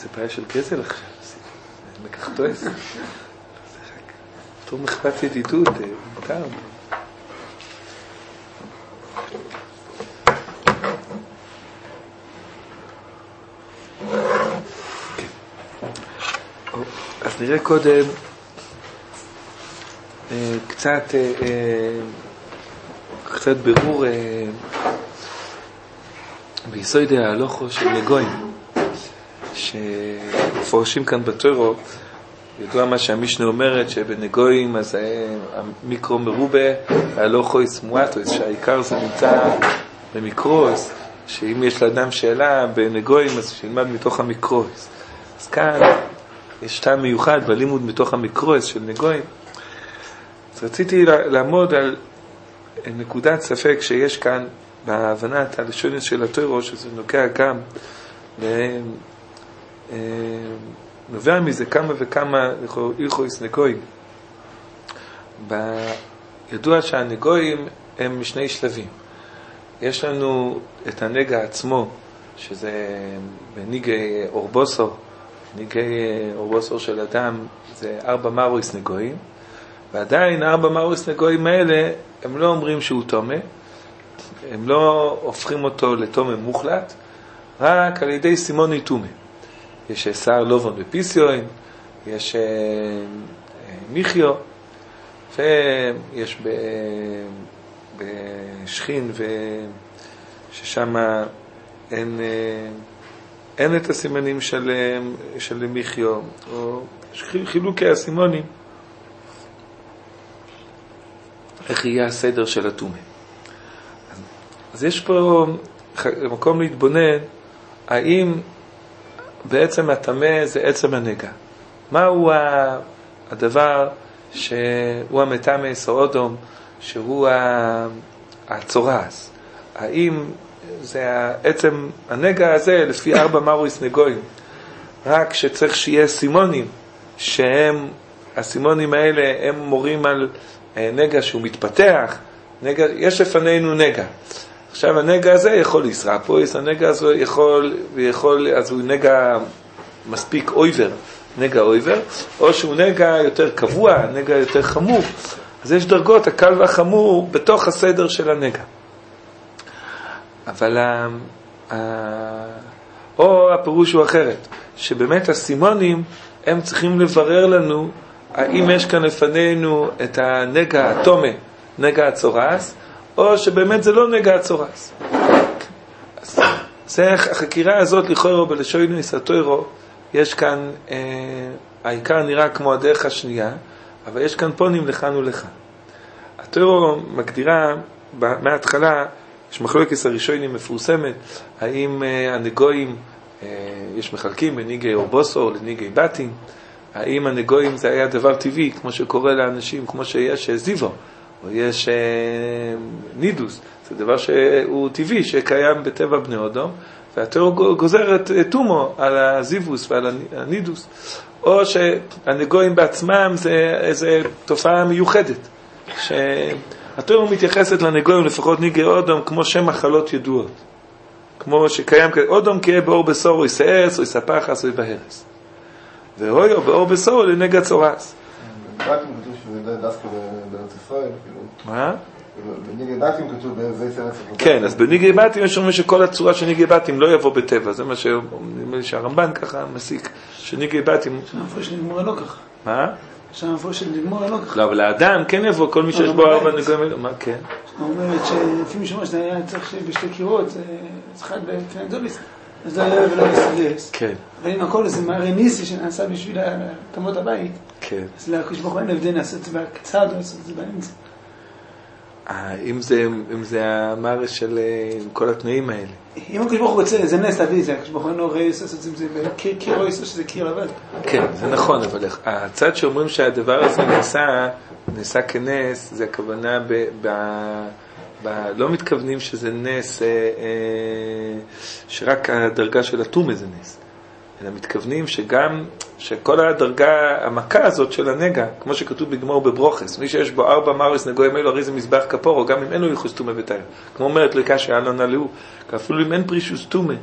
זה בעיה של גזל עכשיו, לקחתו איזה. תור מחוות ידידות, מותר. אז נראה קודם קצת בירור ביסוד ההלוכו של נגויים שמפורשים כאן בתורה. ידוע מה שהמשנה אומרת שבנגויים אז המיקרו מרובה ההלוכויס מואטויס, שהעיקר זה נמצא במיקרוס, שאם יש לאדם שאלה בנגויים אז שילמד מתוך המיקרוס. אז כאן יש טעם מיוחד בלימוד מתוך המיקרוס של נגויים. אז רציתי לעמוד על נקודת ספק שיש כאן בהבנת הלשונית של התורה, שזה נוגע גם נובע מזה כמה וכמה הלכות נגויים. ידוע שהנגויים הם משני שלבים. יש לנו את הנגע עצמו, שזה בניגי אורבוסור, ניגי אורבוסור של אדם, זה 4 מרויס נגויים, ועדיין 4 מרויס נגויים האלה, הם לא אומרים שהוא תומה, הם לא הופכים אותו לתומה מוחלט, רק על ידי סימוני תומה. יש שר לובון ופיסיון, יש מיכיו, ויש בשכין, ששם אין את הסימנים של מיכיו, או חילוקי הסימונים. איך יהיה הסדר של התומה? אז יש פה מקום להתבונן, האם בעצם התמה זה עצם הנגע. מהו הדבר שהוא המתמה סעודום, שהוא הצורס? האם זה עצם הנגע הזה לפי 4 מרויס נגויים? רק שצריך שיהיה סימונים, שהם, הסימונים האלה הם מורים על נגע שהוא מתפתח, נגע, יש לפנינו נגע. עכשיו הנגע הזה יכול לסרפויס, הנגע הזה יכול, אז הוא נגע מספיק אויבר, נגע אויבר, או שהוא נגע יותר קבוע, נגע יותר חמור. אז יש דרגות, הקל והחמור, בתוך הסדר של הנגע. אבל או הפירוש הוא אחרת, שבאמת הסימונים הם צריכים לברר לנו האם יש כאן לפנינו את הנגע התומה, נגע הצורס, או שבאמת זה לא נגע הצורס. זה החקירה הזאת לכאורה בלשונו יסתוירו, יש כאן, העיקר נראה כמו הדרך השנייה, אבל יש כאן פונים לכאן ולכאן. התורה מגדירה מההתחלה, יש מחלוקת הראשונים מפורסמת, האם הנגויים, יש מחלקים בניגי אורבוסור לניגי בתים, האם הנגויים זה היה דבר טבעי, כמו שקורה לאנשים, כמו שיש זיוו, או יש נידוס, זה דבר שהוא טבעי, שקיים בטבע בני אדם, והתורה גוזרת תומו על הזיווס ועל הנידוס, או שהנגויים בעצמם זה איזו תופעה מיוחדת, שהתורה מתייחסת לנגויים, לפחות ניגי אדם, כמו שם מחלות ידועות, כמו שקיים אדם כאה באור בסור, או יסעס, או יספחס, או יבהרס. והויו באור בסור לנגע צורס. בתים כתוב שזה דווקא בארץ ישראל, כאילו. מה? בניגי בתים כתוב באיזה סרט. כן, אז בניגי בתים יש אומרים שכל הצורה של ניגי בתים לא יבוא בטבע, זה מה שהרמב"ן ככה מסיק, שניגי בתים... שהמפורש של נגמור לא ככה. מה? שהמפורש של נגמור לא ככה. לא, אבל האדם כן יבוא, כל מי שיש בו 4 נגויים, מה כן? אומרת שלפי משמע שזה היה צריך בשתי קירות, זה אחד בפני דוליס. אז לא היה ולא לסגס. כן. אבל אם הכל זה מראה ניסי שנעשה בשביל תמות הבית, כן. אז להקוש ברוך הוא אין הבדל לעשות את זה בקצד או לעשות את זה באמצע. אם זה המראה של כל התנאים האלה. אם הקוש ברוך הוא רוצה, זה נס להביא את זה, הקוש ברוך הוא לא רואה לעשות את זה בקיר או לעשות שזה קיר לבד. כן, זה נכון, אבל הצד שאומרים שהדבר הזה נעשה כנס, זה הכוונה לא מתכוונים שזה נס, שרק הדרגה של התומה זה נס, אלא מתכוונים שכל הדרגה, המכה הזאת של הנגע, כמו שכתוב בגמור בברוכס, מי שיש בו 4 מרויס נגויים אלו, הרי זה מזבח כפורו, גם אם אין לו ייחוס תומה בתאר. כמו אומרת לקשי אלון עלו, אפילו אם אין פרישוס תומה,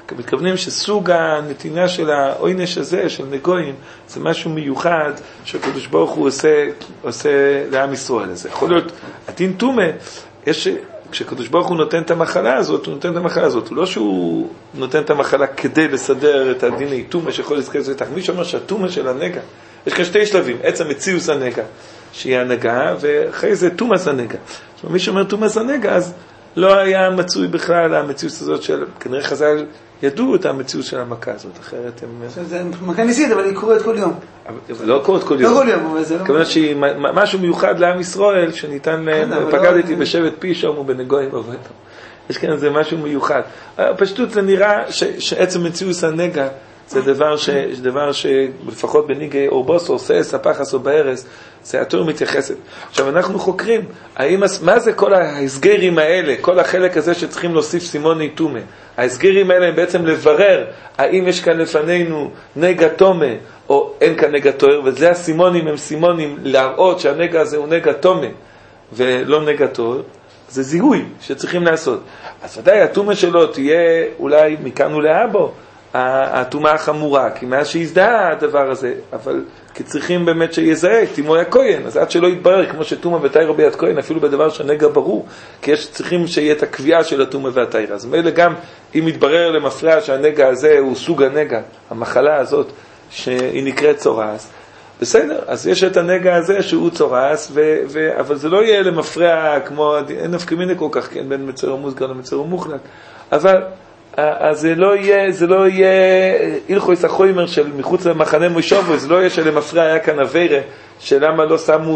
מתכוונים שסוג הנתינה של העונש הזה, של נגויים, זה משהו מיוחד שהקדוש ברוך הוא עושה לעם ישראל הזה. יכול להיות, הדין תומה, כשקדוש ברוך הוא נותן את המחלה הזאת, הוא נותן את המחלה הזאת. הוא לא שהוא נותן את המחלה כדי לסדר את הדיני תומה שיכול לזכר את זה. מי שאומר שהתומה של הנגע, יש כאן שתי שלבים, עצם מציאוס הנגע, שהיא הנגע, ואחרי זה תומאס הנגע. זאת אומרת, מי שאומר תומאס הנגע, אז לא היה מצוי בכלל המציאות הזאת של, כנראה חז"ל ידעו את המציאות של המכה הזאת, אחרת הם... זה מכה ניסית, אבל היא קורית כל יום. לא קורית כל יום. לא כל יום, אבל זה לא... כמובן שהיא משהו מיוחד לעם ישראל, שניתן להם, פגדתי בשבט פישום ובנגויים בבטו. יש כאן זה משהו מיוחד. פשטות זה נראה שעצם מציאות הנגע, זה דבר שלפחות בניגי אורבוסו, סס, הפחס או בארס, זה התורה מתייחסת. עכשיו אנחנו חוקרים, מה זה כל ההסגרים האלה, כל החלק הזה שצריכים להוסיף סימוני תומה? ההסגרים האלה הם בעצם לברר האם יש כאן לפנינו נגע תומה או אין כאן נגע תואר, וזה הסימונים הם סימונים להראות שהנגע הזה הוא נגע תומה ולא נגע תואר. זה זיהוי שצריכים לעשות. אז ודאי התומה שלו תהיה אולי מכאן ולהבא התומה החמורה, כי מאז שהזדהה הדבר הזה, אבל כי צריכים באמת שיזהה, תימוי הכהן, אז עד שלא יתברר, כמו שתומה ותאירה ביד כהן, אפילו בדבר שנגע ברור, כי צריכים שיהיה את הקביעה של התומה והתאירה. אז מילא גם אם יתברר למפרע שהנגע הזה הוא סוג הנגע, המחלה הזאת, שהיא נקראת צורס, בסדר, אז יש את הנגע הזה שהוא צורס, אבל זה לא יהיה למפרע כמו, אין נפקא מינה כל כך, כן, בין מצר מוסגר למצר מוחלט, אבל אז זה לא יהיה הלכות החומר של מחוץ למחנה מושבו, זה לא יהיה שלמפרע היה כאן עבירה, שלמה לא שמו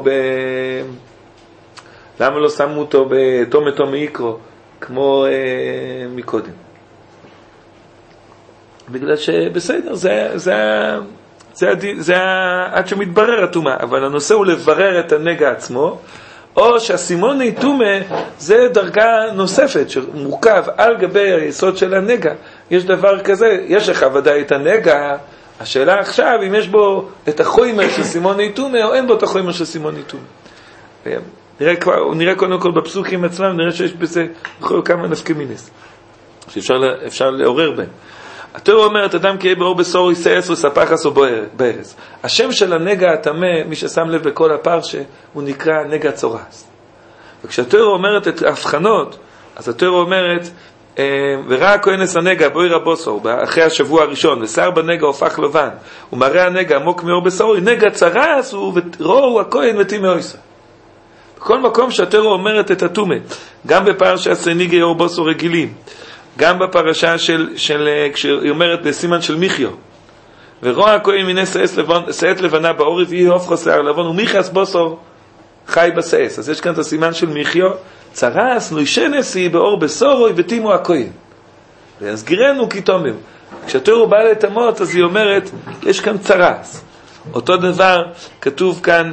אותו בתום איקרו, כמו מקודם. בגלל שבסדר, זה עד שמתברר התומה, אבל הנושא הוא לברר את הנגע עצמו, או שהסימוני תומה זה דרגה נוספת שמורכב על גבי היסוד של הנגע. יש דבר כזה, יש לך ודאי את הנגע, השאלה עכשיו אם יש בו את החומר של סימוני תומה או אין בו את החומר של סימוני תומה. נראה קודם כל בפסוקים עצמם, נראה שיש בזה כמה נפקא מינס שאפשר לעורר בהם. התורה אומרת, אדם כי יהיה באור בשור יסעס או ספחס או בארז. השם של הנגע הטמא, מי ששם לב בכל הפרשה, הוא נקרא נגע צורס. וכשהתורה אומרת את ההבחנות, אז התורה אומרת, וראה הכהנס הנגע בויר הבוסור, אחרי השבוע הראשון, ושיער בנגע הופך לבן, ומראה הנגע עמוק מאור בשור, נגע צרס, וראו הכהן וטימא אויסה. בכל מקום שהתורה אומרת את התומה, גם בפרשה סניגי אור בוסור רגילים, גם בפרשה כשהיא אומרת בסימן של מיכיו, ורואה הכהן מיני שאת לבנה בעורף, יהי הופכו שיער לבן, ומיכס בוסור חי בשאס. אז יש כאן את הסימן של מיכיו, צרס נוישנסי באור בסורוי וטימו הכהן. ויסגירנו כי תומר. כשהתורה באה לתמות, אז היא אומרת, יש כאן צרס. אותו דבר כתוב כאן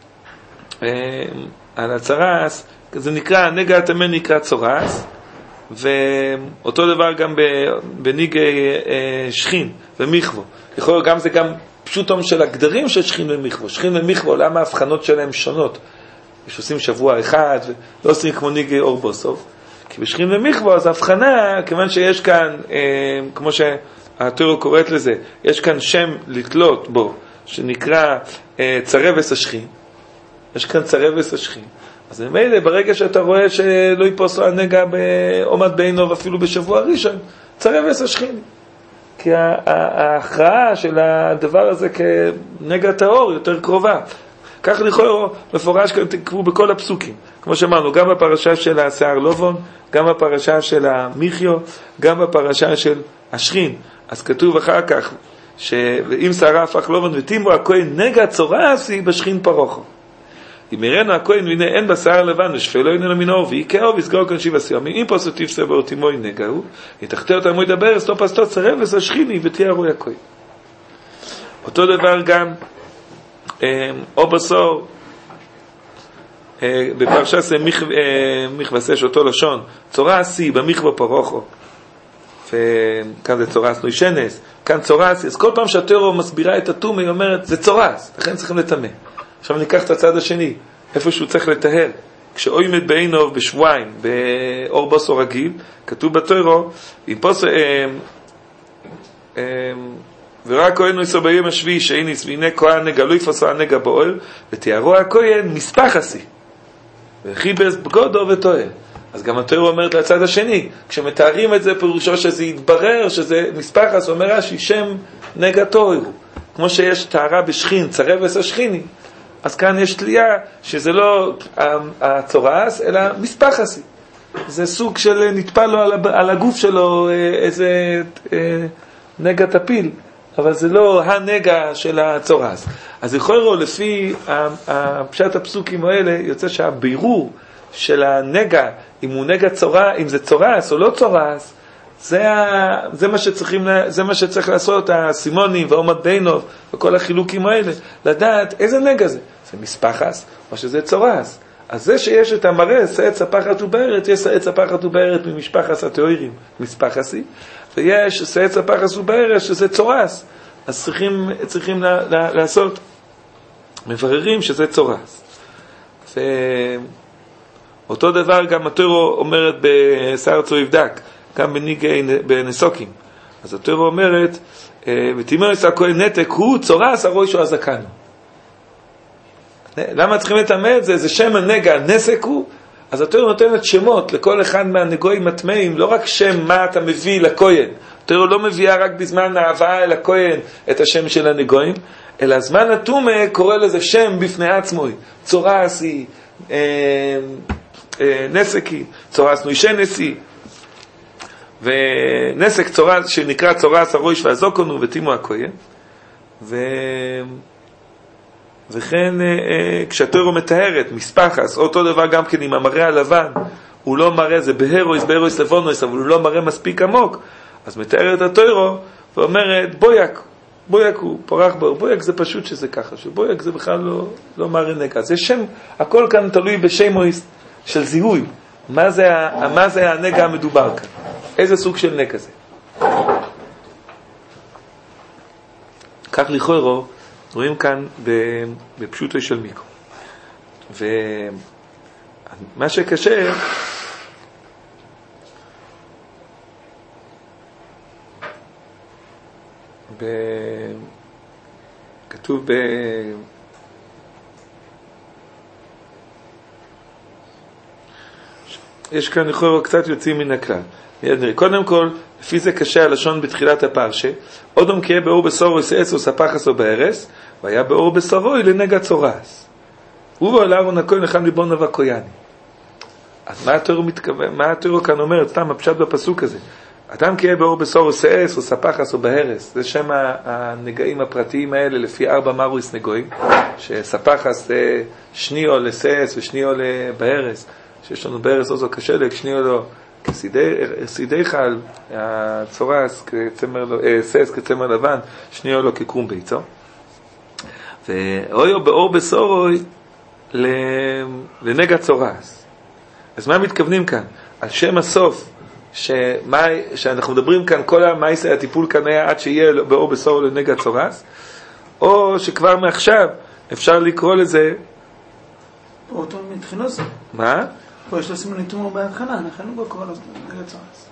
על הצרס, זה נקרא, הנגע הטמא נקרא צורס, ואותו דבר גם בניגי שכין ומיכבו. יכול להיות גם זה גם פשוטום של הגדרים של שכין ומיכבו. שכין ומיכבו, למה ההבחנות שלהם שונות? יש עושים שבוע אחד ולא עושים כמו ניגי אור בוסוב. כי בשכין ומיכבו אז ההבחנה, כיוון שיש כאן, כמו שהתורה קוראת לזה, יש כאן שם לתלות בו, שנקרא צרבס השכין. יש כאן צרבס השכין. אז במילא, ברגע שאתה רואה שלא ייפוסו הנגע עומד בעינו אפילו בשבוע ראשון, צרבס השכין. כי ההכרעה של הדבר הזה כנגע טהור יותר קרובה. כך לכאורה מפורש תקבו בכל הפסוקים. כמו שאמרנו, גם בפרשה של השיער לובון, גם בפרשה של המיכיו, גם בפרשה של השכין. אז כתוב אחר כך, שאם שערה הפך לובון וטימו הכהן נגע צורס היא בשכין פרוכו. אם יראנו הכהן והנה אין בשיער לבן ושפלו איננו מן האור ויקאו ויסגור כאן 7 סיומים אם פוסו תפסה באור תימוי נגעו יתחתה אותה מוי דבר סטו פסטו צרבס השכיני ותהיה רוי הכהן. אותו דבר גם או בסור בפרשה זה מכבסש אותו לשון צורסי במכבו פרוכו, וכאן זה צורס נוישנס, כאן צורס. אז כל פעם שהתורה מסבירה את התומה היא אומרת זה צורס, לכן צריכים לטמא. עכשיו ניקח את הצד השני, איפה שהוא צריך לטהר, כשעומד בעינו בשבועיים, באור בוסו רגיל, כתוב בתורה, וראה כהן ניסו ביום השביעי שאיניס, והנה כהן נגע לא יפסו הנגע באוהל, ותיארו הכהן מספחסי, וחיבס בגודו וטועל. אז גם התורה אומרת לצד השני, כשמתארים את זה פירושו שזה יתברר שזה מספחס, אומר רש"י, שם נגע טוהר. כמו שיש טהרה בשכין, צרבס השכיני, אז כאן יש תלייה שזה לא הצורס, אלא מספחסי. זה סוג של נטפל לו על הגוף שלו איזה נגע טפיל, אבל זה לא הנגע של הצורס. אז יכולו לפי הפשט הפסוקים האלה, יוצא שהבירור של הנגע, אם הוא נגע צורס, אם זה צורס או לא צורס, זה מה שצריך לעשות הסימונים והעומד בינוב וכל החילוקים האלה, לדעת איזה נגע זה. זה מספחס או שזה צורס. אז זה שיש את המראה, שאת ספחת ובארת, יש שאת ספחת ובארת ממשפחס התיאורים, מספחסי, ויש שאת ספחת ובארת שזה צורס. אז צריכים לעשות, מבררים שזה צורס. ואותו דבר גם התורה אומרת בשר צו יבדק, גם בנסוקים. אז התורה אומרת, ותימר יש הכהן נתק, הוא צורס הראש או הזקן. למה צריכים לטמא את זה? זה שם הנגע, נסק הוא. אז התורה נותנת שמות לכל אחד מהנגויים הטמאים, לא רק שם מה אתה מביא לכהן. התורה לא מביאה רק בזמן ההבאה אל הכהן את השם של הנגויים, אלא זמן הטומא קורא לזה שם בפני עצמו. צורסי, נסקי, צורס נוישנסי, ונסק צורס שנקרא צורס הראש והזוקונו ותימו הכהן. וכן כשהתורה מתארת מספחס, אותו דבר גם כן עם המראה הלבן, הוא לא מראה, זה בהרויס לבונויס, אבל הוא לא מראה מספיק עמוק, אז מתארת התורה ואומרת בויק הוא פורח בור, בויק זה פשוט שזה ככה, שבויק זה בכלל לא מראה נגע. זה שם, הכל כאן תלוי בשמויס של זיהוי, מה זה הנגע המדובר כאן, איזה סוג של נגע זה. כך לכאורה רואים כאן בפשוטו של מיקרו. ומה שקשה, כתוב יש כאן לכאורה קצת יוצאים מן הכלל. קודם כל, לפי זה קשה הלשון בתחילת הפרשה, אודם כי יהיה באור בסורוי סעסו ספחס או בארס, והיה באור בסורוי לנגע צורס. ובו אהרון הכהן אחד מבון נבע כהן. אז מה התורה כאן אומרת? סתם הפשט בפסוק הזה. אדם כי יהיה באור בסורוי סעסו ספחס או בארס, זה שם הנגעים הפרטיים האלה לפי 4 מרויס נגועים, שספחס שניו לסעס ושניו לבארס, שיש לנו בארס אוזו כשלג, שניו לו כסידי חל, הצורס סס כצמר לבן, שניו לו כקרום ביצו. ואויו באור בסורוי לנגע צורס. אז מה מתכוונים כאן? על שם הסוף, שאנחנו מדברים כאן, כל המייסה, הטיפול כאן היה עד שיהיה באור בסורוי לנגע צורס, או שכבר מעכשיו אפשר לקרוא לזה אותו מתחינוס. מה? פה יש לו סימון ניתומו בהתחלה, אנחנו לא קורא לו נגע צורס.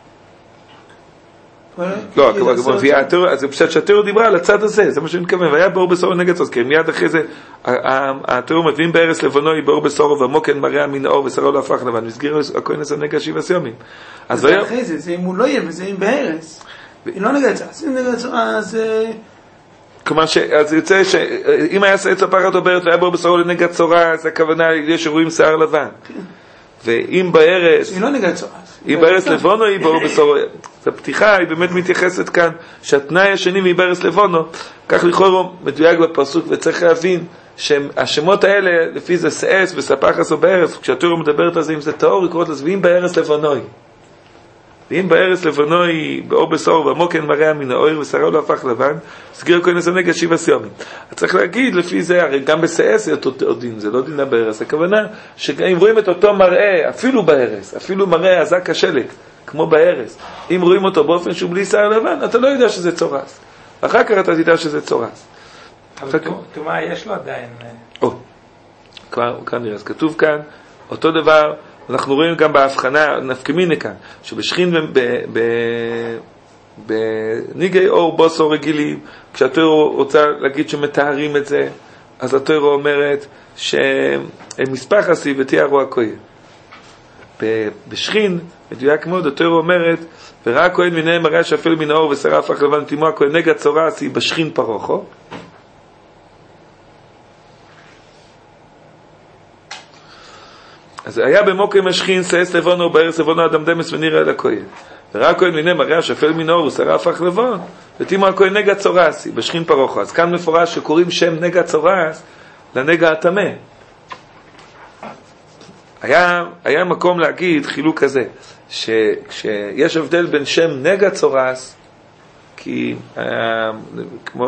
לא, זה פשוט שהתורה דיברה על הצד הזה, זה מה שאני מתכוון, והיה באור בסורו נגע צורס, כי מיד אחרי זה התורה מביאים בארץ לבנוי באור בסורו ומוקן מראה מן האור ושרו לא הפך לבן, מסגיר הכהן עשה נגע 7 ימים. זה אחרי זה, זה אם הוא לא יהיה וזה אם בארץ, אם לא נגע צורס, אם נגע צורס כלומר, אז יוצא שאם היה סעץ הפחת או בארץ והיה באור בסורו לנגע צורס, הכוונה יש שרואים שיער לבן. ואם בארץ, היא לא נגע צורס. אם בארץ לבונו היא באור בסורו. אז הפתיחה היא באמת מתייחסת כאן, שהתנאי השני מבארץ לבונו, כך לכאורה מדויק בפסוק, וצריך להבין שהשמות האלה, לפי זה סעס וספחס או בארץ, כשהתורה מדברת על זה, אם זה טהור, היא קוראת לזה, ואם בארץ לבונוי. ואם בארץ לבונוי באור בסורו ומוקן מראה מן האור ושרו לא הפך לבן, סגיר הכהן עשה נגע 7 ימים. אז צריך להגיד לפי זה, הרי גם בסעס זה אותו דין, זה לא דין בארץ. הכוונה שאם רואים את אותו מראה, אפילו בארץ, אפילו מראה הזק השלג, כמו בארץ, אם רואים אותו באופן שהוא בלי שיער לבן, אתה לא יודע שזה צורס. אחר כך אתה תדע שזה צורס. אבל תומה יש לו עדיין. כאן נראה, אז כתוב כאן, אותו דבר אנחנו רואים גם בהבחנה נפקמינה כאן, שבשכין בניגי אור בוסור רגילים, כשהתורה רוצה להגיד שמתארים את זה, אז התורה אומרת שמספח עשי ותיארו הכהן. בשכין, מדויק מאוד, התורה אומרת, וראה הכהן מנהם מראה שפל מן האור ושרף אך לבן תימו הכהן נגע צורה עשי בשכין פרוכו. אז היה במוקם השכין סייס לבונו בארץ לבונו אדם דמס ונראה אל הכהן. וראה הכהן מנהם מראה שפל מן האור ושרף אך לבן ותימו הכהן נגע צורה עשי בשכין פרוכו. אז כאן מפורש שקוראים שם נגע צורה לנגע הטמא. היה מקום להגיד חילוק כזה, שיש הבדל בין שם נגע צורס, כי כמו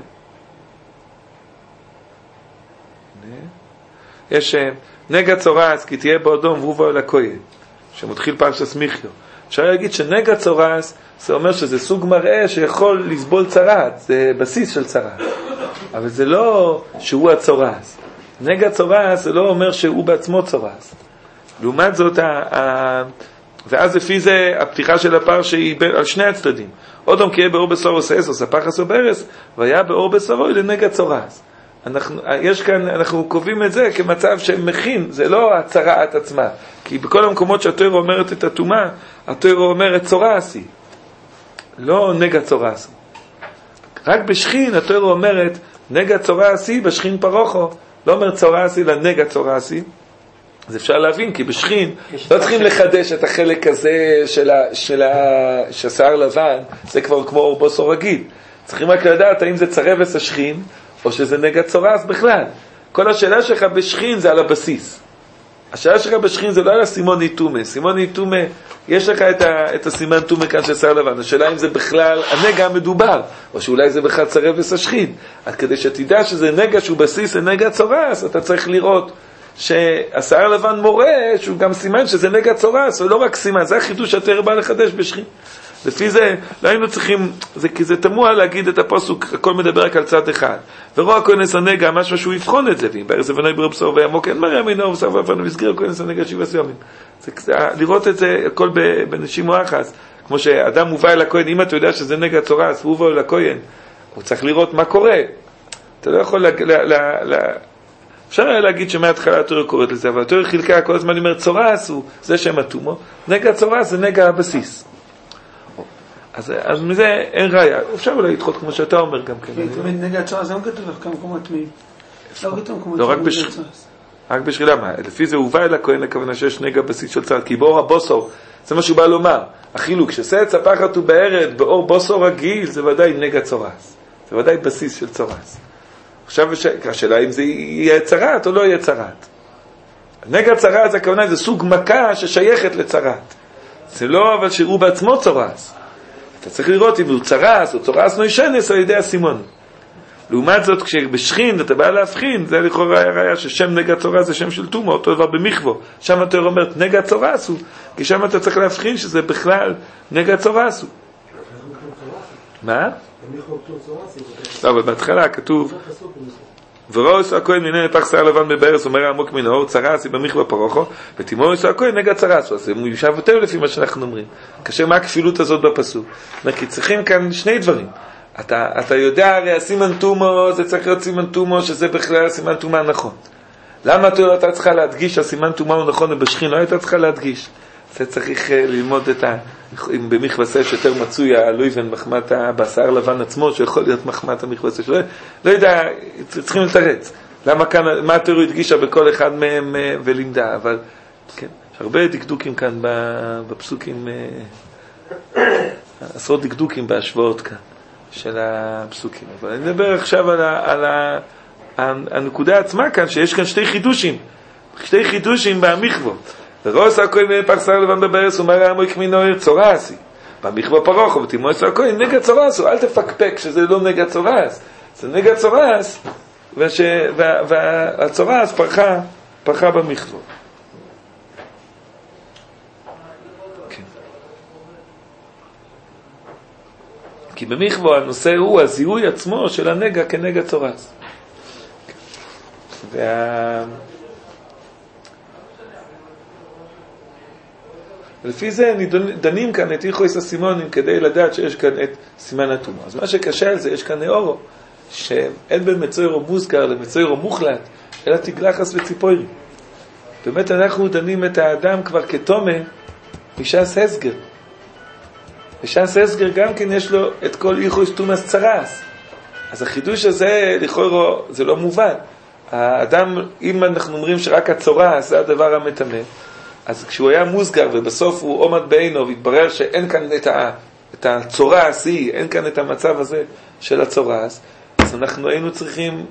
יש נגע צורס, כי תהיה באדום והובא אל הכהן, שמתחיל פרשת מיכיו. אפשר להגיד שנגע צורס, זה אומר שזה סוג מראה שיכול לסבול צרת, זה בסיס של צרת. אבל זה לא שהוא הצורס. נגע צורס זה לא אומר שהוא בעצמו צורס. לעומת זאת, ואז לפי זה הפתיחה של הפרשה היא על שני הצדדים. אודום כי יהיה באור בסורו סייסוס, הפחס או ברס, והיה באור בסורו לנגע צורס. יש כאן, אנחנו קובעים את זה כמצב שמכין, זה לא הצרעת עצמה. כי בכל המקומות שהתורה אומרת את הטומאה, התורה אומרת צורסי. לא נגע צורסי. רק בשכין התורה אומרת נגע צורסי בשכין פרוכו. לא אומר צורסי לנגע צורסי. אז אפשר להבין, כי בשכין לא צריכים לחדש את החלק הזה של השיער לבן, זה כבר כמו בוסור רגיל. צריכים רק לדעת האם זה צרבס השכין, או שזה נגע צורס בכלל. כל השאלה שלך בשכין זה על הבסיס. השאלה שלך בשכין זה לא על הסימון איתומה. סימון איתומה, יש לך את הסימן תומה כאן של שיער לבן. השאלה אם זה בכלל הנגע המדובר, או שאולי זה בכלל צרבס השכין. עד כדי שתדע שזה נגע שהוא בסיס לנגע צורס, אתה צריך לראות שהשיער לבן מורה שהוא גם סימן שזה נגע צורס, ולא רק סימן, זה החידוש שהתורה בא לחדש בשכין. לפי זה לא היינו צריכים, כי זה תמוה להגיד את הפסוק, הכל מדבר רק על צד אחד. ורוא כהנס הנגע, משהו שהוא יבחון את זה, ואם בארץ לבנוי ברוב בשור ויעמוק אין מראה מינו וסף ואפנו וסגיר כהנס הנגע 7 ימים. לראות את זה הכל בנשימו אחס, כמו שאדם מובא אל הכהן, אם אתה יודע שזה נגע צורס והוא מובא אל הכהן, הוא צריך לראות מה קורה. אתה לא יכול אפשר היה להגיד שמההתחלה התורה קוראת לזה, אבל התורה חילקה כל הזמן אומר צורס הוא זה שם התומו, נגע צורס זה נגע הבסיס. אז מזה אין ראיה, אפשר אולי לדחות כמו שאתה אומר גם כן. תמיד נגע צורס זה לא כתוב לך כמה מקומות לא, רק בשביל למה? לפי זה הובא אל הכהן לכוונה שיש נגע בסיס של צרת, כי באור הבוסור, זה מה שהוא בא לומר, החילוק שסץ הפחת הוא בערד באור בוסור רגיל, זה ודאי נגע צורס, זה ודאי בסיס של צורס. עכשיו השאלה אם זה יהיה צרת או לא יהיה צרת. נגע צרת זה הכוונה, זה סוג מכה ששייכת לצרת. זה לא אבל שהוא בעצמו צורס. אתה צריך לראות אם הוא צרס או צורס נוישנס על ידי הסימון. לעומת זאת כשבשכין אתה בא להבחין, זה לכאורה ראיה ששם נגע צורס זה שם של תומה, אותו דבר במחוו. שם התורה אומרת נגע צורס הוא, כי שם אתה צריך להבחין שזה בכלל נגע צורס הוא. מה? לא, אבל בהתחלה כתוב וראו עשו הכהן מנהל פח שיער לבן בברס אומר עמוק מן האור צרס היא במחווה פרוכו ותימו עשו הכהן נגע צרס אז הוא יושב יותר לפי מה שאנחנו אומרים. כאשר מה הכפילות הזאת בפסוק? כי צריכים כאן שני דברים. אתה יודע הרי הסימן תומו זה צריך להיות סימן תומו שזה בכלל הסימן תומה נכון. למה אתה צריכה להדגיש שהסימן תומה הוא נכון ובשכין לא הייתה צריכה להדגיש? זה צריך ללמוד את אם במחבסה שיותר מצוי הלויבן מחמת הבשר לבן עצמו שיכול להיות מחמת המחבסה שלו לא יודע, צריכים לתרץ למה כאן, מה התורה הדגישה בכל אחד מהם ולימדה אבל כן, יש הרבה דקדוקים כאן בפסוקים עשרות דקדוקים בהשוואות כאן של הפסוקים אבל אני מדבר עכשיו על הנקודה עצמה כאן שיש כאן שתי חידושים במחוות וראו עשו הכהן מנהל פח שיער לבן בברס ומראה עמוק מן האור צורסי במחווה פרוכו ותימו עשו הכהן נגע צורס אל תפקפק שזה לא נגע צורס זה נגע צורס והצורס פרחה במחווה כי במחווה הנושא הוא הזיהוי עצמו של הנגע כנגע צורס ולפי זה דנים כאן את איכויס הסימונים כדי לדעת שיש כאן את סימן התומה. אז מה שקשה על זה, יש כאן נאורו, שאין בין מצוירו מוזכר למצוירו מוחלט, אלא תגלחס וציפוירי. באמת אנחנו דנים את האדם כבר כתומה משעס הסגר. בשעס הסגר גם כן יש לו את כל איכויס תומאס צרס. אז החידוש הזה, לכאורה, זה לא מובן. האדם, אם אנחנו אומרים שרק הצורה זה הדבר המתמה, אז כשהוא היה מוסגר ובסוף הוא עומד בעינו והתברר שאין כאן את הצורה העשי, אין כאן את המצב הזה של הצורה, אז אנחנו היינו צריכים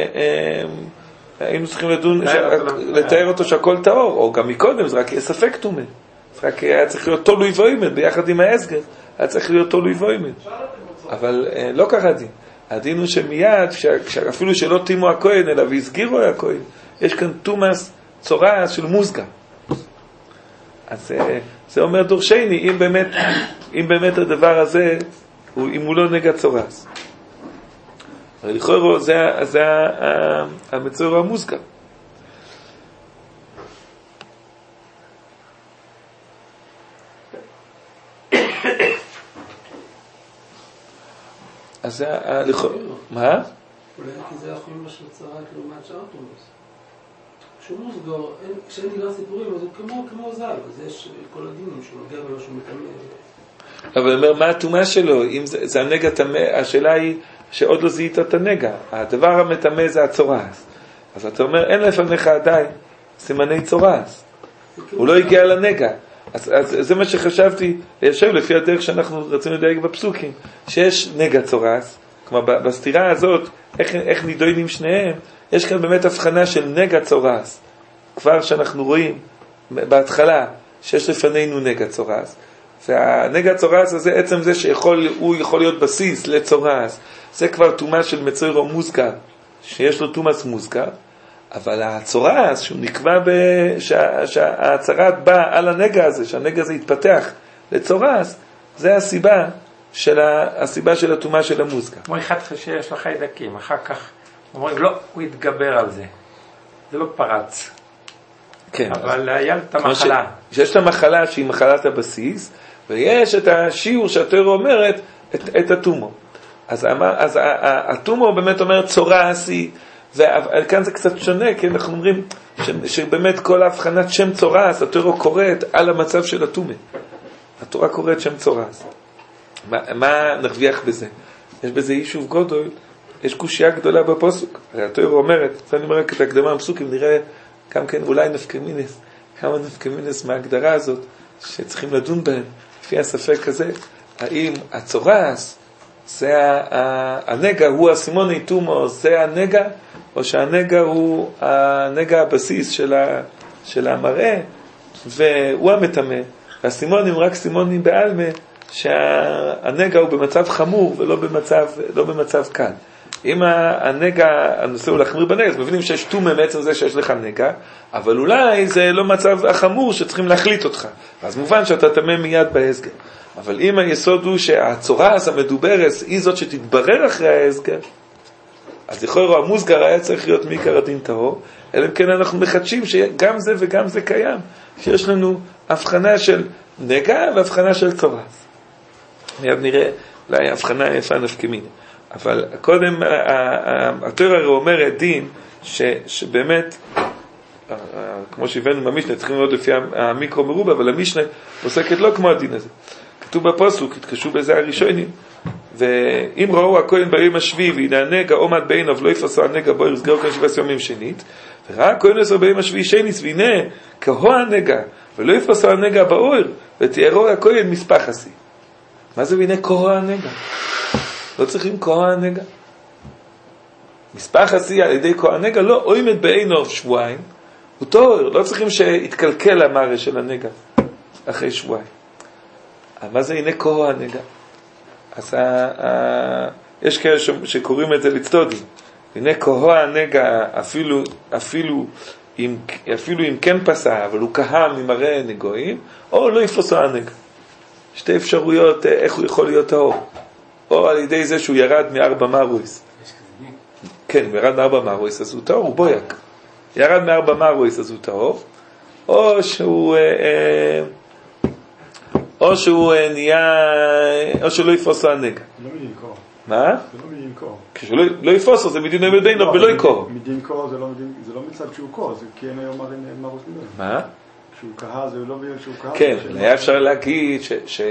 לדון, לתאר אותו שהכל טהור, או גם מקודם זה רק יהיה ספק תומה. זה רק היה צריך להיות תולוי ואימן ביחד עם ההסגר, היה צריך להיות תולוי ואימן. אבל לא ככה דין. הדין הוא שמיד, אפילו שלא תימו הכהן, אלא והסגירו הכהן, יש כאן תומאס צורה של מוסגר. אז זה אומר דורשני, אם באמת הדבר הזה, אם הוא לא נגע צורס. אבל לכאורה זה המצור המוסגר. אז זה לכאורה... מה? אולי כי זה החומה של צרת לעומת שאר תומאס. כשהוא מוסגר, כשאין נגרע סיפורים, אז הוא כמו זל, אז יש כל הדינים שהוא נוגע במשהו מתאמה. אבל אומר, מה התומה שלו? אם זה הנגע תמה, השאלה היא שעוד לא זיהית את הנגע. הדבר המתמה זה הצורס. אז אתה אומר, אין לפניך עדיין סימני צורס. הוא לא הגיע לנגע. אז זה מה שחשבתי, ליישב לפי הדרך שאנחנו רצינו לדייק בפסוקים, שיש נגע צורס, כלומר בסתירה הזאת, איך נידונים שניהם, יש כאן באמת הבחנה של נגע צורס, כבר שאנחנו רואים בהתחלה שיש לפנינו נגע צורס, והנגע צורס הזה, עצם זה שהוא יכול להיות בסיס לצורס, זה כבר תומה של מצוירו מוסגר, שיש לו תומאס מוסגר, אבל הצורס שהוא נקבע שהצרת באה על הנגע הזה, שהנגע הזה יתפתח לצורס, זה הסיבה של התומה של המוסגר. כמו אחד שיש לו חיידקים, אחר כך אומרים, לא, הוא יתגבר על זה. זה לא פרץ. כן. אבל היה את המחלה. יש את המחלה שהיא מחלת הבסיס, ויש את השיעור שהתורה אומרת, את התומו. אז התומו באמת אומר צורה עשי, וכאן זה קצת שונה, כי אנחנו אומרים שבאמת כל ההבחנת שם צורס, התורה קוראת על המצב של התומה. התורה קוראת שם צורס. מה נרוויח בזה? יש בזה יישוב גדול, יש קושיה גדולה בפסוק. התורה אומרת, זה אני אומר רק את ההקדמה בפסוקים, נראה גם כן אולי נפקמינס, כמה נפקמינס מההגדרה הזאת, שצריכים לדון בהם, לפי הספק הזה, האם הצורס, זה הנגע, הוא הסימוני תומו, זה הנגע, או שהנגע הוא הנגע הבסיס של המראה, והוא המתמה, והסימונים רק סימונים בעלמה, שהנגע הוא במצב חמור ולא במצב קל. אם הנגע, הנושא הוא להחמיר בנגע, אז מבינים שיש תומה מעצם זה שיש לך נגע, אבל אולי זה לא מצב החמור שצריכים להחליט אותך. אז מובן שאתה תמה מיד בהסגר. אבל אם היסוד הוא שהצורס המדוברס היא זאת שתתברר אחרי ההסגר, אז לכאורה המוסגר היה צריך להיות מעיקר הדין טהור, אלא אם כן אנחנו מחדשים שגם זה וגם זה קיים, שיש לנו הבחנה של נגע והבחנה של צורס. מיד נראה אולי הבחנה יפה נפקמינה. אבל קודם התורה הרי אומרת דין שבאמת, כמו שהבאנו במשנה, צריכים לראות לפי המיקרו מרובה, אבל המשנה עוסקת לא כמו הדין הזה. כתוב בפסוק, התקשו בזה הראשונים, ואם ראו הכהן ביום השביעי והנה הנגע עומד בעיניו לא יפסו הנגע בו יסגרו כאן 17 ימים שנית, וראה הכהן עשר ביום השביעי שניס והנה כהו הנגע ולא יפסו הנגע באויר ותיארו הכהן מספח עשי. מה זה והנה כהו הנגע? לא צריכים כהו הנגע. מספח עשי על ידי כהו הנגע לא עומד בעיניו שבועיים, הוא תואר, לא צריכים שיתקלקל המראה של הנגע אחרי שבועיים. מה זה הנה כהו הנגע? אז יש כאלה שקוראים את זה לצדודים. הנה כהו הנגע אפילו אם כן פסע, אבל הוא כהה ממראה נגועים, או לא יפסו הנגע. שתי אפשרויות איך הוא יכול להיות טהור. או על ידי זה שהוא ירד מ4 מרויס. כן, הוא ירד מ4 מרויס, אז הוא טהור, הוא בויק. ירד מ4 מרויס, אז הוא טהור. או שהוא או שהוא נהיה, או שלא יפוס הנגע. לא מדין קור. מה? זה לא מדין קור. כשלא יפוס זה מדין עומד בינו ולא יקור. מדין קור זה לא מצד שהוא קור, זה כי אין היום מרוס נגוי. מה? כשהוא קהה זה לא בגלל שהוא קהה. כן, היה אפשר להגיד